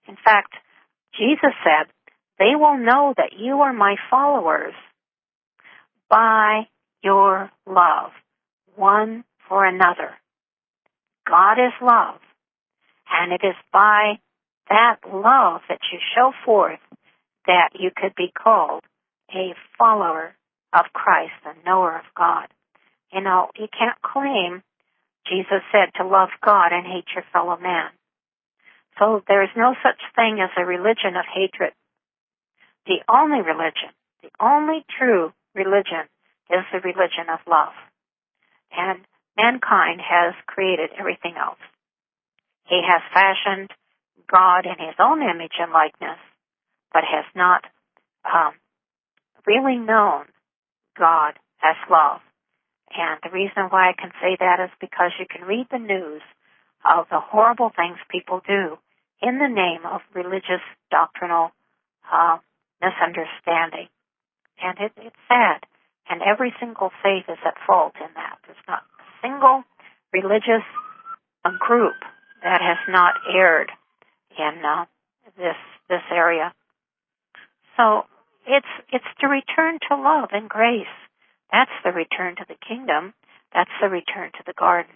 In fact, Jesus said, they will know that you are my followers by your love, one for another. God is love, and it is by that love that you show forth that you could be called a follower of Christ, a knower of God. You know, you can't claim, Jesus said, to love God and hate your fellow man. So there is no such thing as a religion of hatred. The only religion, the only true religion is the religion of love. And mankind has created everything else. He has fashioned God in his own image and likeness, but has not um, really known God as love. And the reason why I can say that is because you can read the news of the horrible things people do in the name of religious doctrinal uh, misunderstanding. And it, it's sad. And every single faith is at fault in that. There's not a single religious uh, group that has not erred in uh, this this area. So it's it's to return to love and grace. That's the return to the kingdom. That's the return to the garden.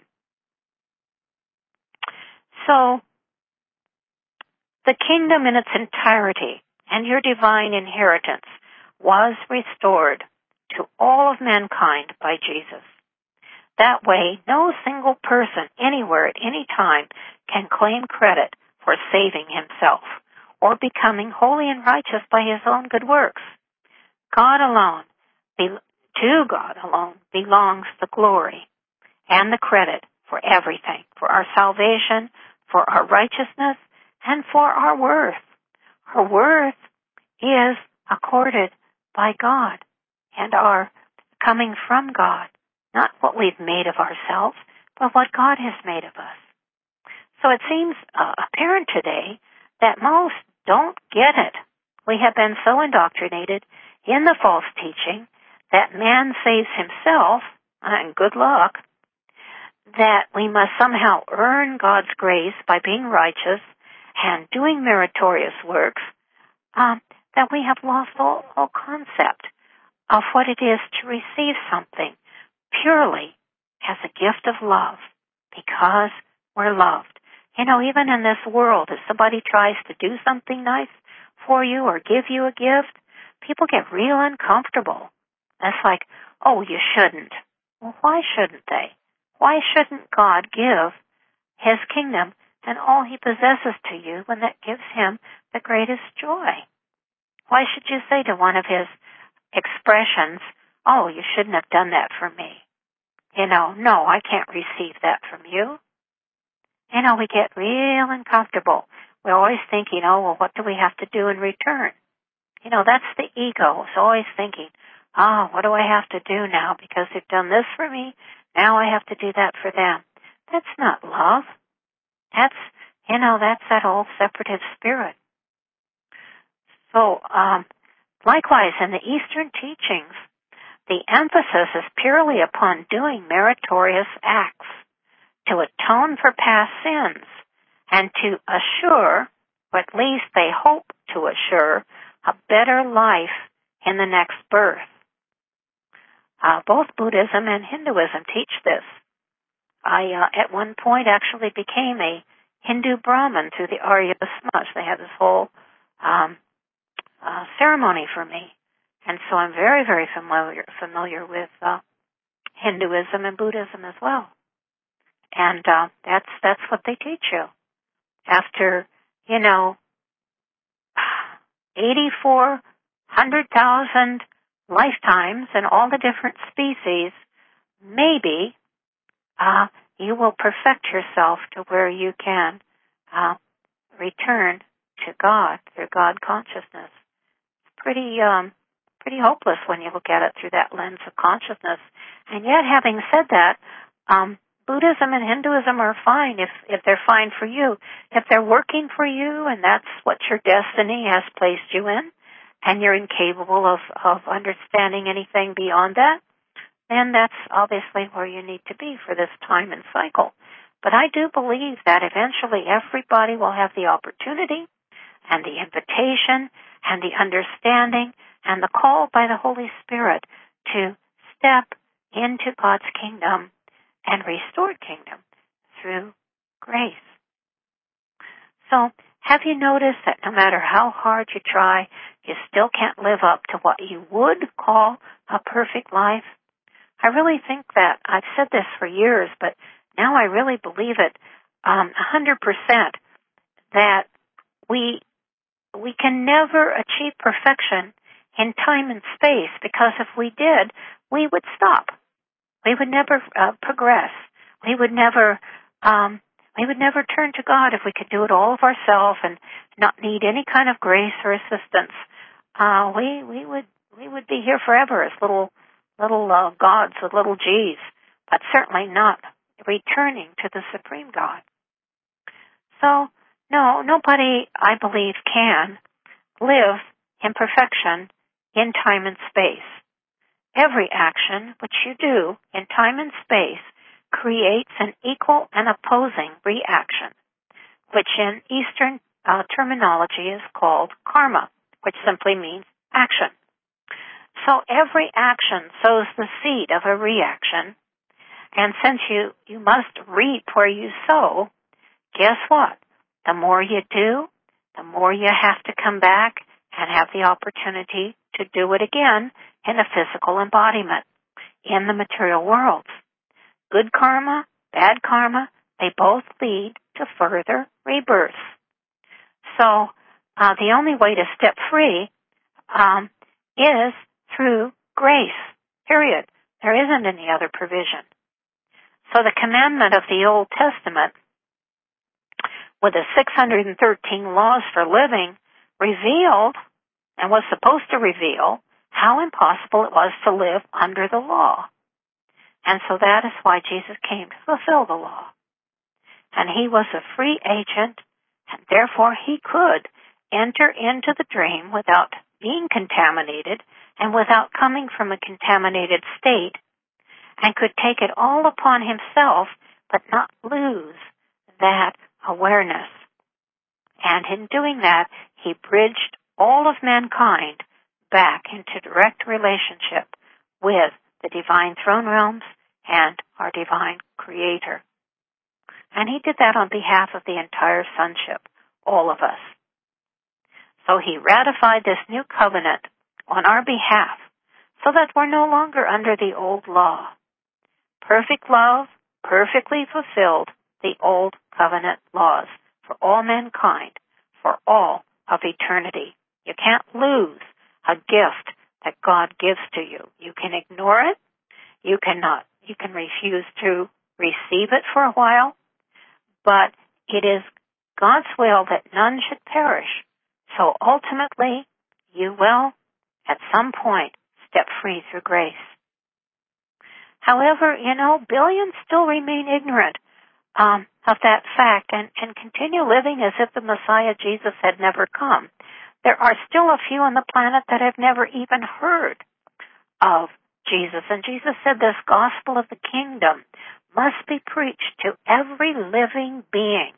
So the kingdom in its entirety and your divine inheritance was restored to all of mankind by Jesus. That way, no single person anywhere at any time can claim credit for saving himself or becoming holy and righteous by his own good works. God alone, to God alone, belongs the glory and the credit for everything, for our salvation, for our righteousness, and for our worth. Our worth is accorded by God and are coming from God, not what we've made of ourselves, but what God has made of us. So it seems uh, apparent today that most don't get it. We have been so indoctrinated in the false teaching that man saves himself, and good luck, that we must somehow earn God's grace by being righteous and doing meritorious works, um, that we have lost all, all concept of what it is to receive something purely as a gift of love, because we're loved. You know, even in this world, if somebody tries to do something nice for you or give you a gift, people get real uncomfortable. It's like, oh, you shouldn't. Well, why shouldn't they? Why shouldn't God give his kingdom and all he possesses to you when that gives him the greatest joy? Why should you say to one of his expressions, oh, you shouldn't have done that for me? You know, no, I can't receive that from you. You know, we get real uncomfortable. We're always thinking, oh, well, what do we have to do in return? You know, that's the ego. It's always thinking, oh, what do I have to do now? Because they've done this for me, now I have to do that for them. That's not love. That's, you know, that's that old separative spirit. So, um, likewise, in the Eastern teachings, the emphasis is purely upon doing meritorious acts to atone for past sins and to assure, or at least they hope to assure, a better life in the next birth. Uh, both Buddhism and Hinduism teach this. I, uh, at one point, actually became a Hindu Brahmin through the Arya Samaj. They had this whole um, uh, ceremony for me. And so I'm very, very familiar familiar with uh, Hinduism and Buddhism as well. And uh, that's that's what they teach you. After, you know, eighty-four hundred thousand lifetimes in all the different species, maybe uh, you will perfect yourself to where you can uh, return to God through God consciousness. It's pretty um, pretty hopeless when you look at it through that lens of consciousness. And yet, having said that, um, Buddhism and Hinduism are fine if, if they're fine for you. If they're working for you and that's what your destiny has placed you in, and you're incapable of, of understanding anything beyond that, then that's obviously where you need to be for this time and cycle. But I do believe that eventually everybody will have the opportunity and the invitation and the understanding and the call by the Holy Spirit to step into God's kingdom and restored kingdom through grace. So, have you noticed that no matter how hard you try, you still can't live up to what you would call a perfect life? I really think that. I've said this for years, but now I really believe it um, one hundred percent that we we can never achieve perfection in time and space, because if we did, we would stop. We would never uh, progress. We would never um, we would never turn to God if we could do it all of ourselves and not need any kind of grace or assistance. Uh, we we would we would be here forever as little little uh, gods with little G's, but certainly not returning to the supreme God. So, no, nobody, I believe, can live in perfection in time and space. Every action which you do in time and space creates an equal and opposing reaction, which in Eastern uh, terminology is called karma, which simply means action. So every action sows the seed of a reaction, and since you, you must reap where you sow, guess what? The more you do, the more you have to come back and have the opportunity to do it again in a physical embodiment in the material worlds. Good karma, bad karma, they both lead to further rebirth. So uh, the only way to step free um, is through grace, period. There isn't any other provision. So the commandment of the Old Testament, with the six hundred thirteen laws for living, revealed and was supposed to reveal how impossible it was to live under the law. And so that is why Jesus came to fulfill the law. And he was a free agent, and therefore he could enter into the dream without being contaminated and without coming from a contaminated state, and could take it all upon himself but not lose that awareness. And in doing that, he bridged all of mankind back into direct relationship with the divine throne realms and our divine creator. And he did that on behalf of the entire sonship, all of us. So he ratified this new covenant on our behalf so that we're no longer under the old law. Perfect love perfectly fulfilled the old covenant laws for all mankind, for all of eternity. You can't lose a gift that God gives to you. You can ignore it. You cannot. You can refuse to receive it for a while, but it is God's will that none should perish. So ultimately, you will, at some point, step free through grace. However, you know, billions still remain ignorant um, of that fact and, and continue living as if the Messiah Jesus had never come. There are still a few on the planet that have never even heard of Jesus. And Jesus said this gospel of the kingdom must be preached to every living being.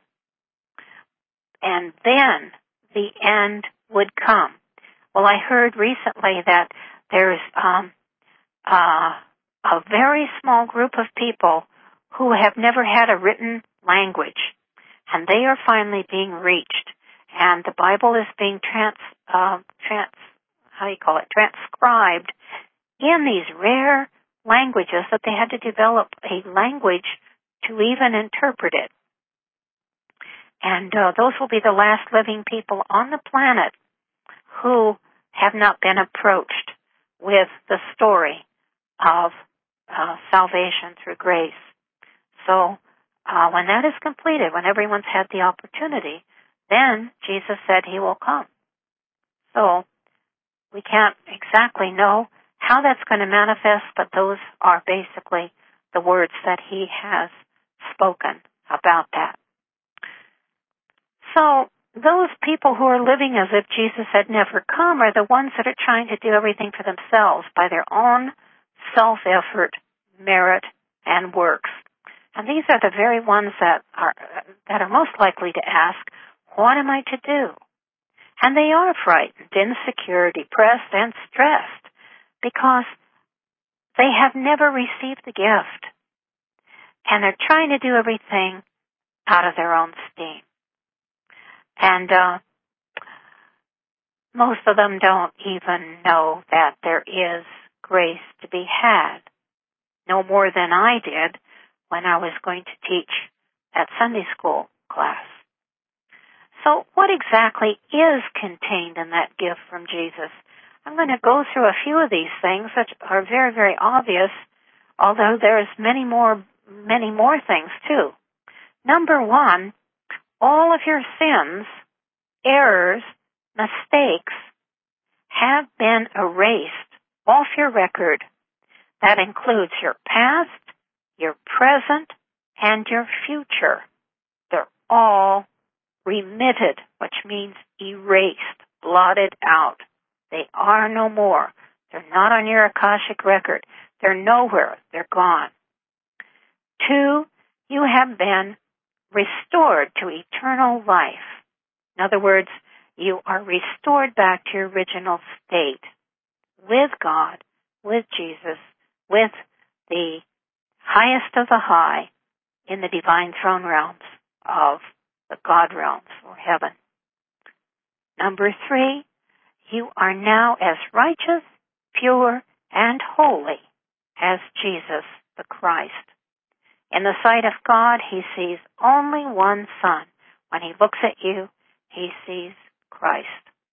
And then the end would come. Well, I heard recently that there's um, uh, a very small group of people who have never had a written language, and they are finally being reached. And the Bible is being trans, uh, trans, how do you call it, transcribed in these rare languages that they had to develop a language to even interpret it. And uh, those will be the last living people on the planet who have not been approached with the story of uh, salvation through grace. So uh, when that is completed, when everyone's had the opportunity, then Jesus said he will come. So we can't exactly know how that's going to manifest, but those are basically the words that he has spoken about that. So those people who are living as if Jesus had never come are the ones that are trying to do everything for themselves by their own self-effort, merit, and works. And these are the very ones that are that are most likely to ask, what am I to do? And they are frightened, insecure, depressed, and stressed because they have never received the gift. And they're trying to do everything out of their own steam. And uh, most of them don't even know that there is grace to be had, no more than I did when I was going to teach at Sunday school class. So what exactly is contained in that gift from Jesus? I'm going to go through a few of these things that are very, very obvious, although there's many more, many more things too. Number one, all of your sins, errors, mistakes have been erased off your record. That includes your past, your present, and your future. They're all remitted, which means erased, blotted out. They are no more. They're not on your Akashic record. They're nowhere. They're gone. Two, you have been restored to eternal life. In other words, you are restored back to your original state with God, with Jesus, with the highest of the high in the divine throne realms of the God realms or heaven. Number three, you are now as righteous, pure, and holy as Jesus the Christ. In the sight of God, he sees only one Son. When he looks at you, he sees Christ.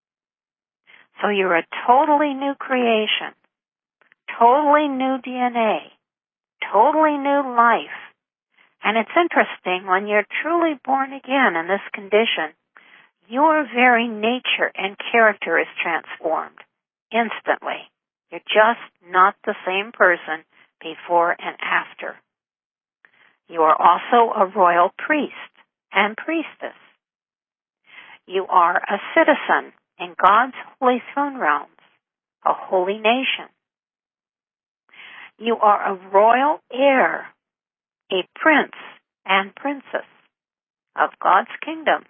So you're a totally new creation, totally new D N A, totally new life. And it's interesting, when you're truly born again in this condition, your very nature and character is transformed instantly. You're just not the same person before and after. You are also a royal priest and priestess. You are a citizen in God's holy throne realms, a holy nation. You are a royal heir, a prince and princess of God's kingdom.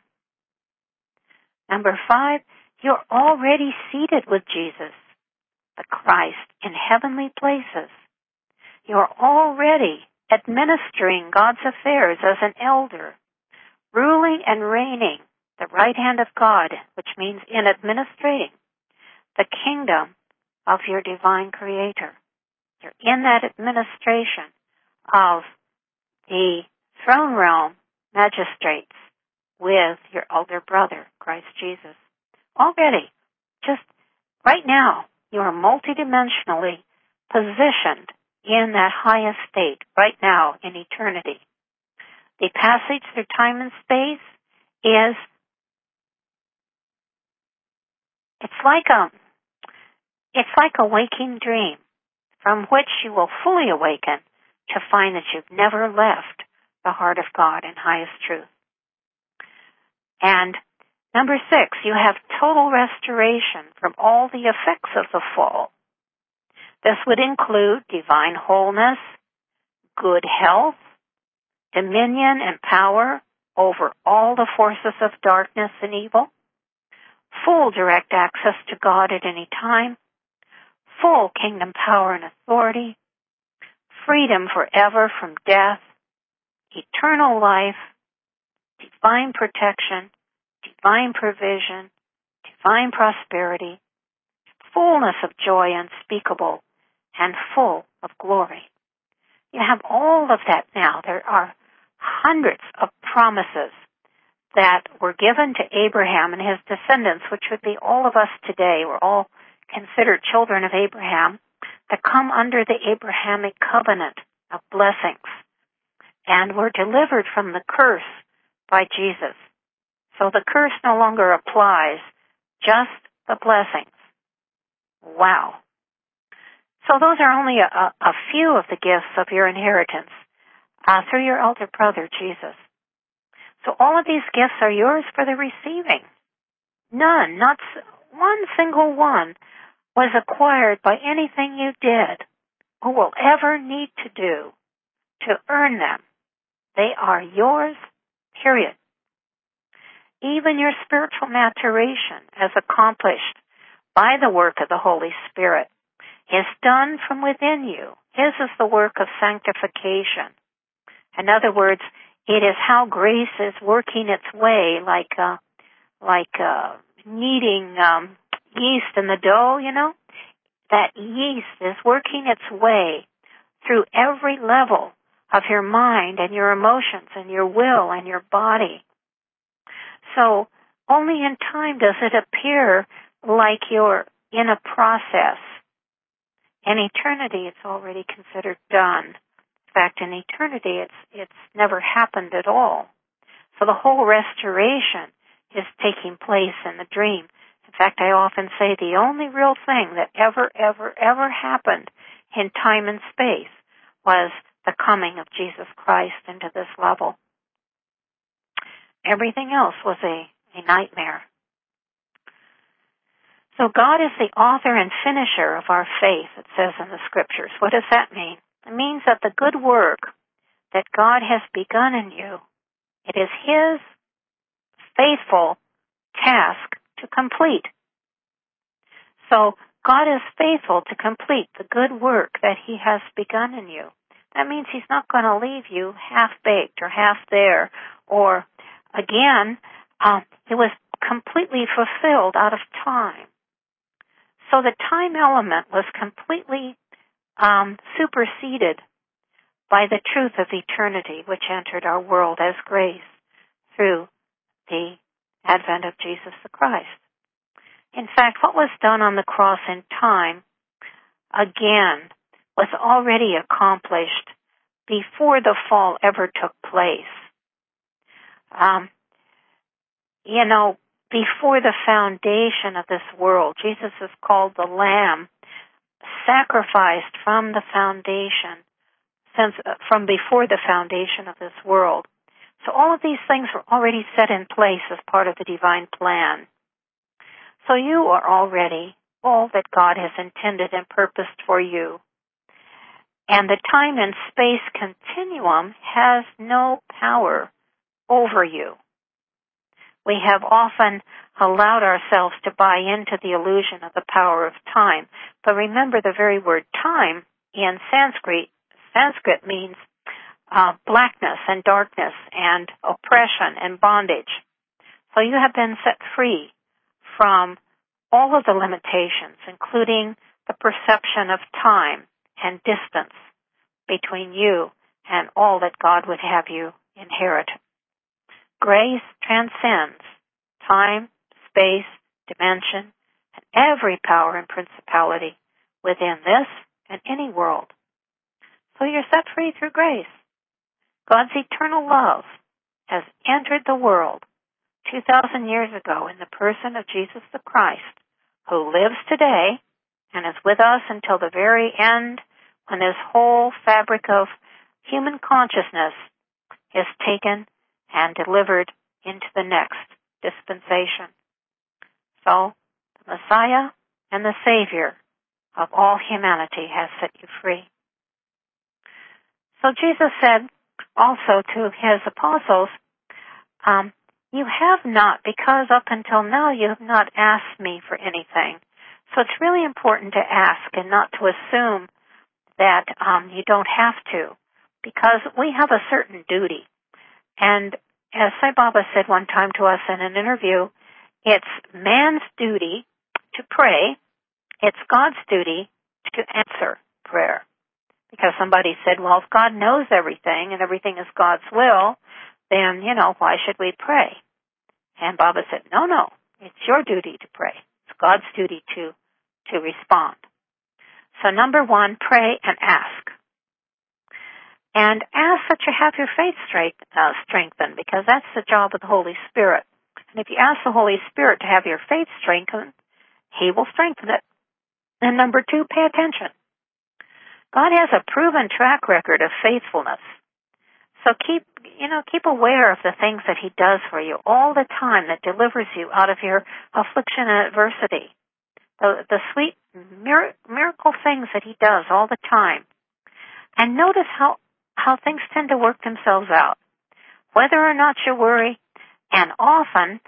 Number five, you're already seated with Jesus, the Christ, in heavenly places. You're already administering God's affairs as an elder, ruling and reigning the right hand of God, which means in administrating the kingdom of your divine Creator. You're in that administration of the throne realm magistrates with your elder brother, Christ Jesus. Already, just right now, you are multidimensionally positioned in that highest state, right now, in eternity. The passage through time and space is, it's like a, it's like a waking dream from which you will fully awaken to find that you've never left the heart of God in highest truth. And number six, you have total restoration from all the effects of the fall. This would include divine wholeness, good health, dominion and power over all the forces of darkness and evil, full direct access to God at any time, full kingdom power and authority, freedom forever from death, eternal life, divine protection, divine provision, divine prosperity, fullness of joy unspeakable, and full of glory. You have all of that now. There are hundreds of promises that were given to Abraham and his descendants, which would be all of us today. We're all considered children of Abraham, that come under the Abrahamic covenant of blessings and were delivered from the curse by Jesus. So the curse no longer applies, just the blessings. Wow. So those are only a, a few of the gifts of your inheritance uh, through your elder brother, Jesus. So all of these gifts are yours for the receiving. None, not one single one, was acquired by anything you did or will ever need to do to earn them. They are yours, period. even your spiritual maturation as accomplished by the work of the Holy Spirit is done from within you. His is the work of sanctification. In other words, it is how grace is working its way, like uh, like uh, kneading um, yeast in the dough, you know? That yeast is working its way through every level of your mind and your emotions and your will and your body. So only in time does it appear like you're in a process. In eternity, it's already considered done. In fact, in eternity, it's it's never happened at all. So the whole restoration is taking place in the dream. In fact, I often say the only real thing that ever, ever, ever happened in time and space was the coming of Jesus Christ into this level. Everything else was a, a nightmare. So God is the author and finisher of our faith, it says in the Scriptures. What does that mean? It means that the good work that God has begun in you, it is His faithful task to complete. So God is faithful to complete the good work that He has begun in you. That means He's not going to leave you half-baked or half there, or again, uh, it was completely fulfilled out of time. So the time element was completely um, superseded by the truth of eternity, which entered our world as grace through the advent of Jesus the Christ. In fact, what was done on the cross in time, again, was already accomplished before the fall ever took place. Um, you know, before the foundation of this world, Jesus is called the Lamb, sacrificed from the foundation, since uh, from before the foundation of this world. So all of these things were already set in place as part of the divine plan. So you are already all that God has intended and purposed for you. And the time and space continuum has no power over you. We have often allowed ourselves to buy into the illusion of the power of time. But remember, the very word time in Sanskrit, Sanskrit means uh, blackness and darkness and oppression and bondage. So you have been set free from all of the limitations, including the perception of time and distance between you and all that God would have you inherit. Grace transcends time, space, dimension, and every power and principality within this and any world. So you're set free through grace. God's eternal love has entered the world two thousand years ago in the person of Jesus the Christ, who lives today and is with us until the very end, when this whole fabric of human consciousness is taken and delivered into the next dispensation. So, the Messiah and the Savior of all humanity has set you free. So Jesus said also to His apostles, um, you have not, because up until now you have not asked me for anything. So it's really important to ask and not to assume that um, you don't have to, because we have a certain duty. And as Sai Baba said one time to us in an interview, it's man's duty to pray, it's God's duty to answer prayer. Because somebody said, well, if God knows everything and everything is God's will, then, you know, why should we pray? And Baba said, no, no, it's your duty to pray. It's God's duty to, to respond. So number one, pray and ask. And ask that you have your faith straight, uh, strengthened, because that's the job of the Holy Spirit. And if you ask the Holy Spirit to have your faith strengthened, He will strengthen it. And number two, pay attention. God has a proven track record of faithfulness. So keep, you know, keep aware of the things that He does for you all the time that delivers you out of your affliction and adversity. The, the sweet mir- miracle things that He does all the time. And notice how, how things tend to work themselves out. Whether or not you worry, and often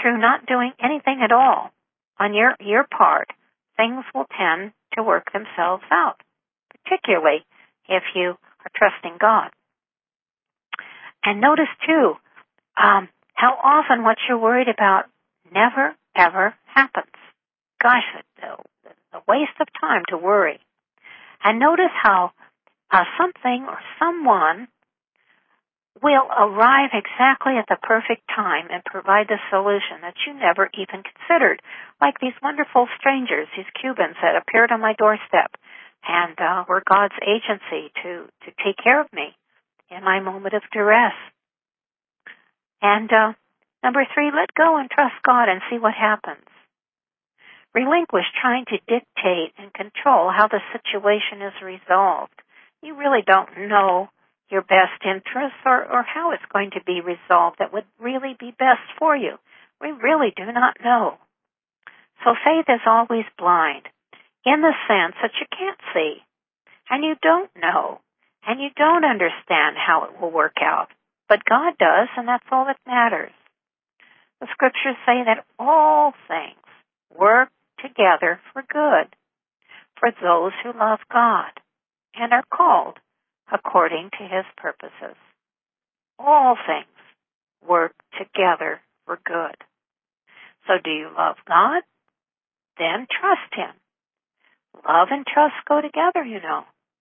through not doing anything at all on your, your part, things will tend to work themselves out, particularly if you are trusting God. And notice, too, um, how often what you're worried about never, ever happens. Gosh, it's a waste of time to worry. And notice how uh, something or someone will arrive exactly at the perfect time and provide the solution that you never even considered. Like these wonderful strangers, these Cubans that appeared on my doorstep and uh, were God's agency to, to take care of me in my moment of duress. And uh, number three, let go and trust God and see what happens. Relinquish trying to dictate and control how the situation is resolved. You really don't know your best interests or, or how it's going to be resolved that would really be best for you. We really do not know. So faith is always blind in the sense that you can't see and you don't know and you don't understand how it will work out. But God does, and that's all that matters. The scriptures say that all things work together for good for those who love God and are called according to His purposes. All things work together for good. So do you love God? Then trust Him. Love and trust go together, you know.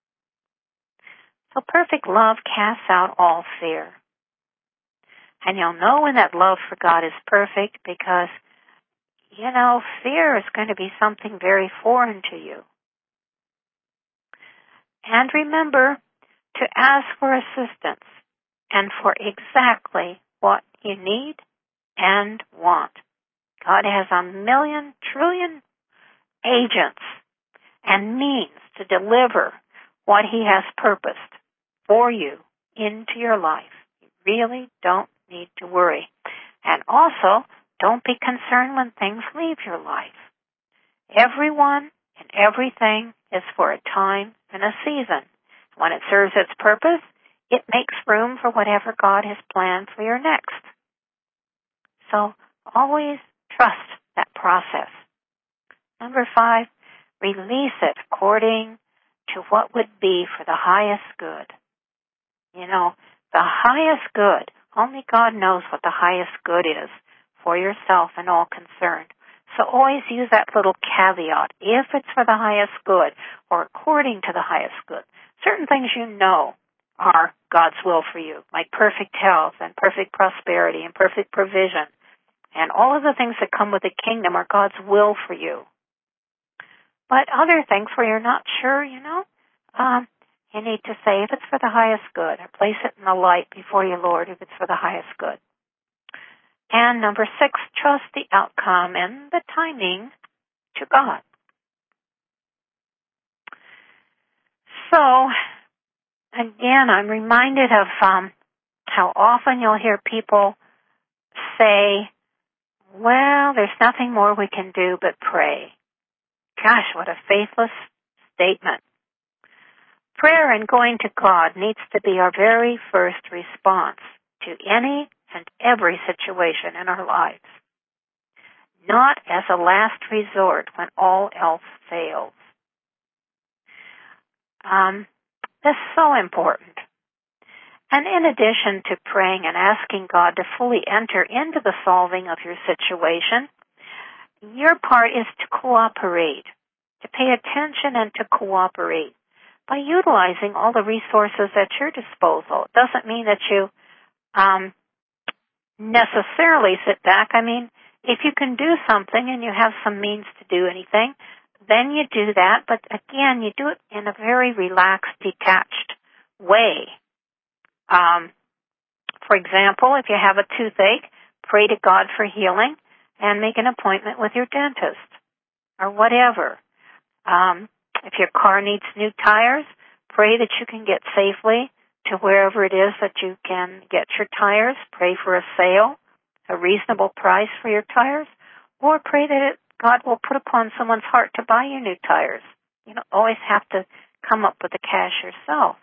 So perfect love casts out all fear. And you'll know when that love for God is perfect because, you know, fear is going to be something very foreign to you. And remember to ask for assistance and for exactly what you need and want. God has a million trillion agents and means to deliver what He has purposed for you into your life. You really don't need to worry. And also, don't be concerned when things leave your life. Everyone and everything is for a time and a season. When it serves its purpose, it makes room for whatever God has planned for your next. So always trust that process. Number five, release it according to what would be for the highest good. You know, the highest good, only God knows what the highest good is for yourself and all concerned. So always use that little caveat, if it's for the highest good or according to the highest good. Certain things you know are God's will for you, like perfect health and perfect prosperity and perfect provision. And all of the things that come with the kingdom are God's will for you. But other things where you're not sure, you know, um, you need to say, if it's for the highest good, or place it in the light before you, Lord, if it's for the highest good. And number six, trust the outcome and the timing to God. So, again, I'm reminded of um, how often you'll hear people say, well, there's nothing more we can do but pray. Gosh, what a faithless statement. Prayer and going to God needs to be our very first response to any and every situation in our lives, not as a last resort when all else fails. Um, that's so important. And in addition to praying and asking God to fully enter into the solving of your situation, your part is to cooperate, to pay attention and to cooperate by utilizing all the resources at your disposal. It doesn't mean that you um, necessarily sit back. I mean, if you can do something and you have some means to do anything, then you do that. But again, you do it in a very relaxed, detached way. Um, for example, if you have a toothache, pray to God for healing and make an appointment with your dentist or whatever. Um, if your car needs new tires, pray that you can get safely to wherever it is that you can get your tires. Pray for a sale, a reasonable price for your tires, or pray that it, God will put upon someone's heart to buy you new tires. You don't always have to come up with the cash yourself.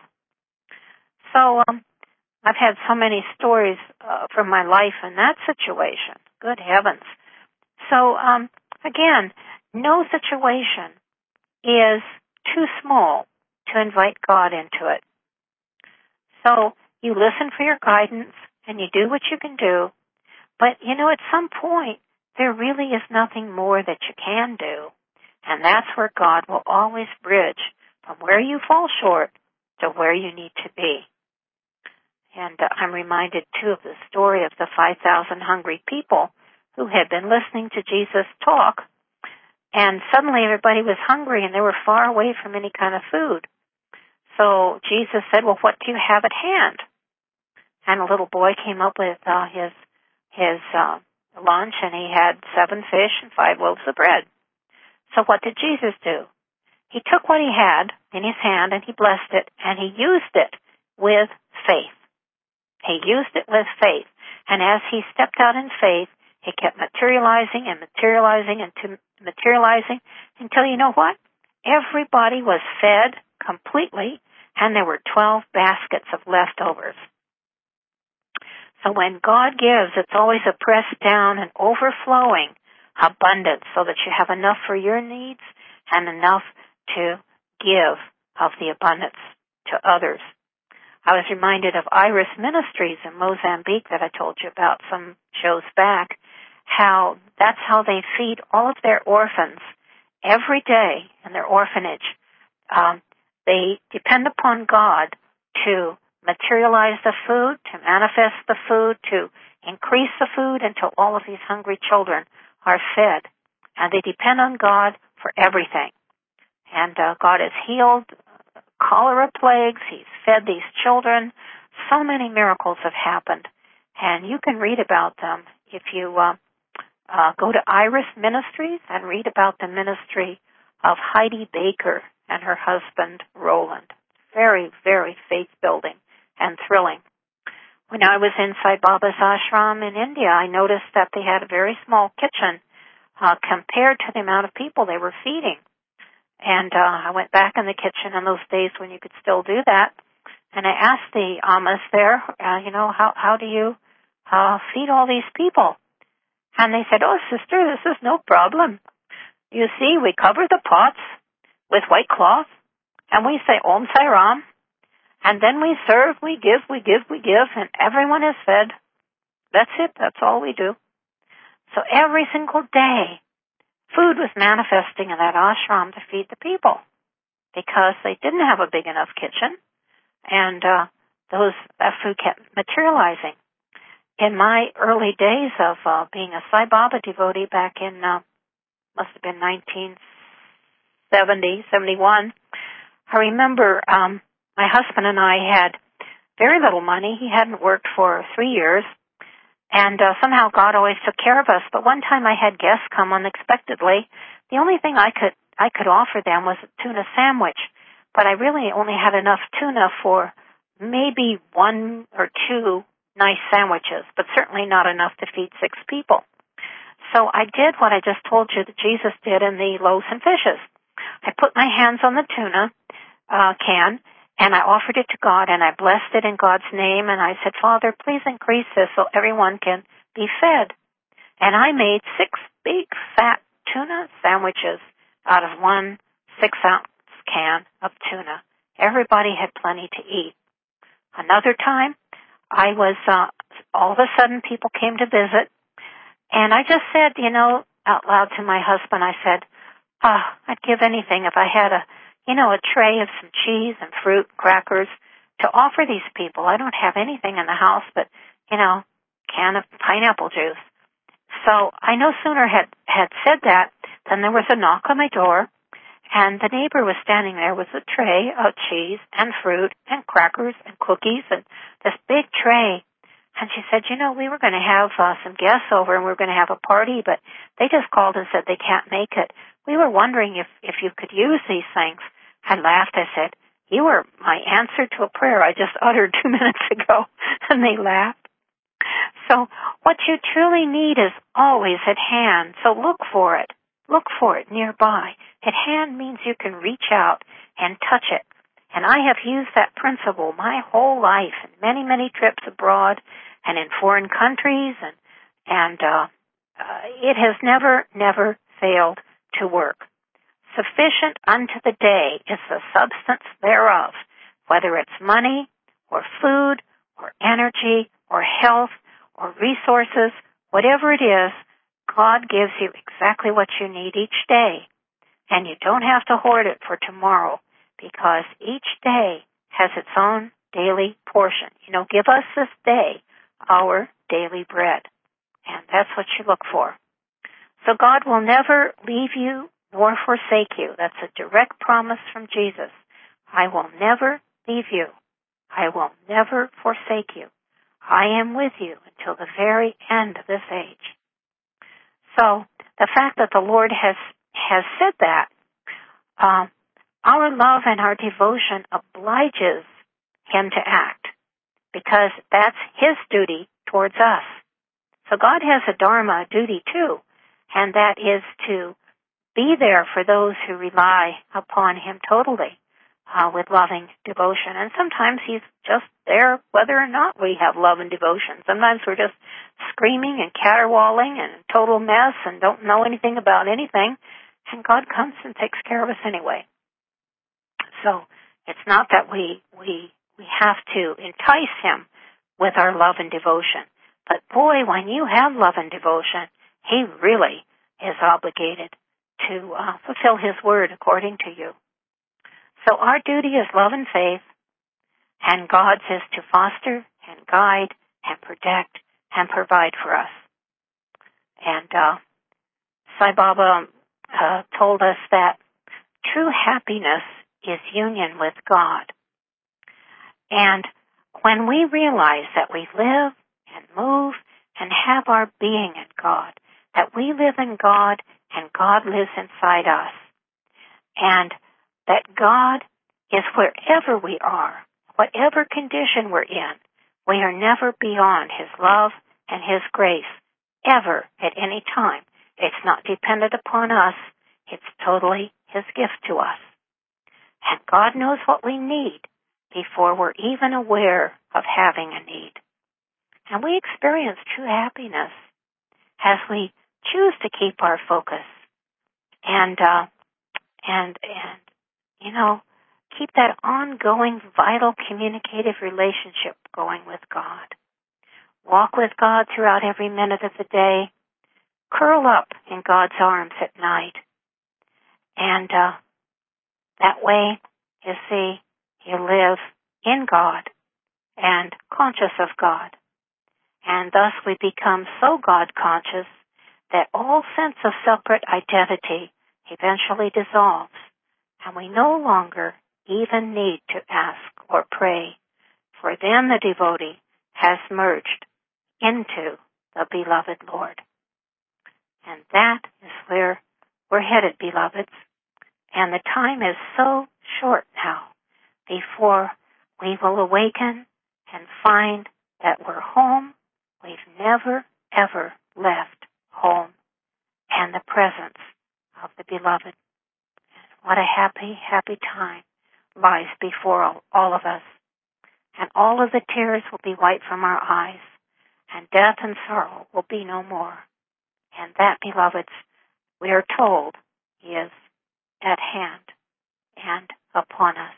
So um, I've had so many stories uh, from my life in that situation Good heavens. So, um, again, no situation is too small to invite God into it. So you listen for your guidance and you do what you can do. But, you know, at some point, there really is nothing more that you can do. And that's where God will always bridge from where you fall short to where you need to be. And uh, I'm reminded, too, of the story of the five thousand hungry people who had been listening to Jesus talk. And suddenly everybody was hungry and they were far away from any kind of food. So Jesus said, well, what do you have at hand? And a little boy came up with uh, his his uh, lunch, and he had seven fish and five loaves of bread. So what did Jesus do? He took what he had in his hand, and he blessed it, and he used it with faith. He used it with faith. And as he stepped out in faith, he kept materializing and materializing and to materializing until, you know what? Everybody was fed completely, and there were twelve baskets of leftovers. So when God gives, it's always a pressed down and overflowing abundance so that you have enough for your needs and enough to give of the abundance to others. I was reminded of Iris Ministries in Mozambique that I told you about some shows back, how that's how they feed all of their orphans every day in their orphanage. Um, they depend upon God to materialize the food, to manifest the food, to increase the food until all of these hungry children are fed. And they depend on God for everything. And uh, God has healed cholera plagues. He's fed these children. So many miracles have happened. And you can read about them if you uh, uh, go to Iris Ministries and read about the ministry of Heidi Baker and her husband, Roland. Very, very faith-building and thrilling. When I was in Sai Baba's ashram in India, I noticed that they had a very small kitchen uh, compared to the amount of people they were feeding. And uh, I went back in the kitchen in those days when you could still do that, and I asked the Amas there, uh, you know, how how do you uh, feed all these people? And they said, oh, sister, this is no problem. You see, we cover the pots with white cloth, and we say Om Sai Ram, and then we serve, we give, we give, we give, and everyone is fed. That's it. That's all we do. So every single day, food was manifesting in that ashram to feed the people because they didn't have a big enough kitchen, and uh, those that food kept materializing. In my early days of uh, being a Sai Baba devotee back in, uh, must have been nineteen seventy, seventy-one, I remember um, my husband and I had very little money. He hadn't worked for three years. And uh, somehow God always took care of us. But one time I had guests come unexpectedly. The only thing I could I could offer them was a tuna sandwich. But I really only had enough tuna for maybe one or two nice sandwiches, but certainly not enough to feed six people. So I did what I just told you that Jesus did in the loaves and fishes. I put my hands on the tuna uh, can, and I offered it to God, and I blessed it in God's name, and I said, Father, please increase this so everyone can be fed. And I made six big, fat tuna sandwiches out of one six-ounce can of tuna. Everybody had plenty to eat. Another time, I was, uh, all of a sudden, people came to visit, and I just said, you know, out loud to my husband, I said, oh, I'd give anything if I had a you know, a tray of some cheese and fruit, crackers, to offer these people. I don't have anything in the house but, you know, a can of pineapple juice. So I no sooner had, had said that than there was a knock on my door, and the neighbor was standing there with a tray of cheese and fruit and crackers and cookies and this big tray. And she said, you know, we were going to have uh, some guests over and we were going to have a party, but they just called and said they can't make it. We were wondering if, if you could use these things. I laughed. I said, you were my answer to a prayer I just uttered two minutes ago. And they laughed. So what you truly need is always at hand. So look for it. Look for it nearby. At hand means you can reach out and touch it. And I have used that principle my whole life in many, many trips abroad and in foreign countries and, and uh, uh, it has never, never failed to work. Sufficient unto the day is the substance thereof, whether it's money or food or energy or health or resources, whatever it is, God gives you exactly what you need each day. And you don't have to hoard it for tomorrow, because each day has its own daily portion. You know, give us this day our daily bread. And that's what you look for. So God will never leave you nor forsake you. That's a direct promise from Jesus. I will never leave you. I will never forsake you. I am with you until the very end of this age. So the fact that the Lord has, has said that, uh, our love and our devotion obliges Him to act, because that's His duty towards us. So God has a dharma, a duty too, and that is to be there for those who rely upon Him totally uh, with loving devotion. And sometimes He's just there whether or not we have love and devotion. Sometimes we're just screaming and caterwauling and a total mess and don't know anything about anything, and God comes and takes care of us anyway. So it's not that we we we have to entice Him with our love and devotion. But boy, when you have love and devotion, He really is obligated to uh, fulfill His word according to you. So our duty is love and faith, and God's is to foster and guide and protect and provide for us. And uh, Sai Baba uh, told us that true happiness is union with God. And when we realize that we live and move and have our being in God, that we live in God and God lives inside us, and that God is wherever we are, whatever condition we're in, we are never beyond His love and His grace, ever, at any time. It's not dependent upon us. It's totally His gift to us. And God knows what we need before we're even aware of having a need. And we experience true happiness as we choose to keep our focus and, uh, and, and, you know, keep that ongoing, vital, communicative relationship going with God. Walk with God throughout every minute of the day. Curl up in God's arms at night. And uh, that way, you see, you live in God and conscious of God. And thus we become so God-conscious that all sense of separate identity eventually dissolves, and we no longer even need to ask or pray, for then the devotee has merged into the beloved Lord. And that is where we're headed, beloveds. And the time is so short now before we will awaken and find that we're home. We've never, ever left home and the presence of the beloved. What a happy, happy time lies before all, all of us. And all of the tears will be wiped from our eyes, and death and sorrow will be no more. And that, beloveds, we are told, is at hand and upon us.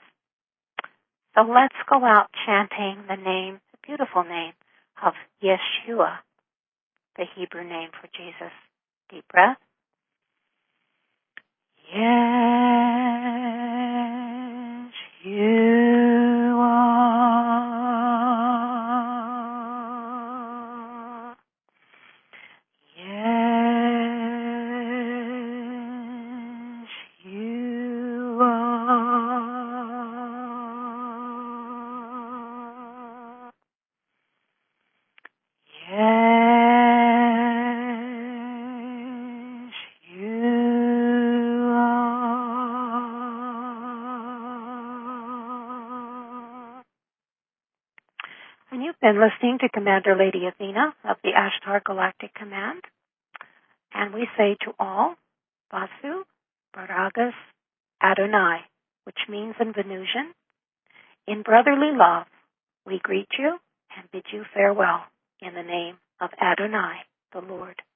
So let's go out chanting the name, the beautiful name of Yeshua, the Hebrew name for Jesus. Deep breath. Yeshua. Been listening to Commander Lady Athena of the Ashtar Galactic Command, and we say to all, Vasu, Baragas, Adonai, which means in Venusian, in brotherly love, we greet you and bid you farewell in the name of Adonai, the Lord.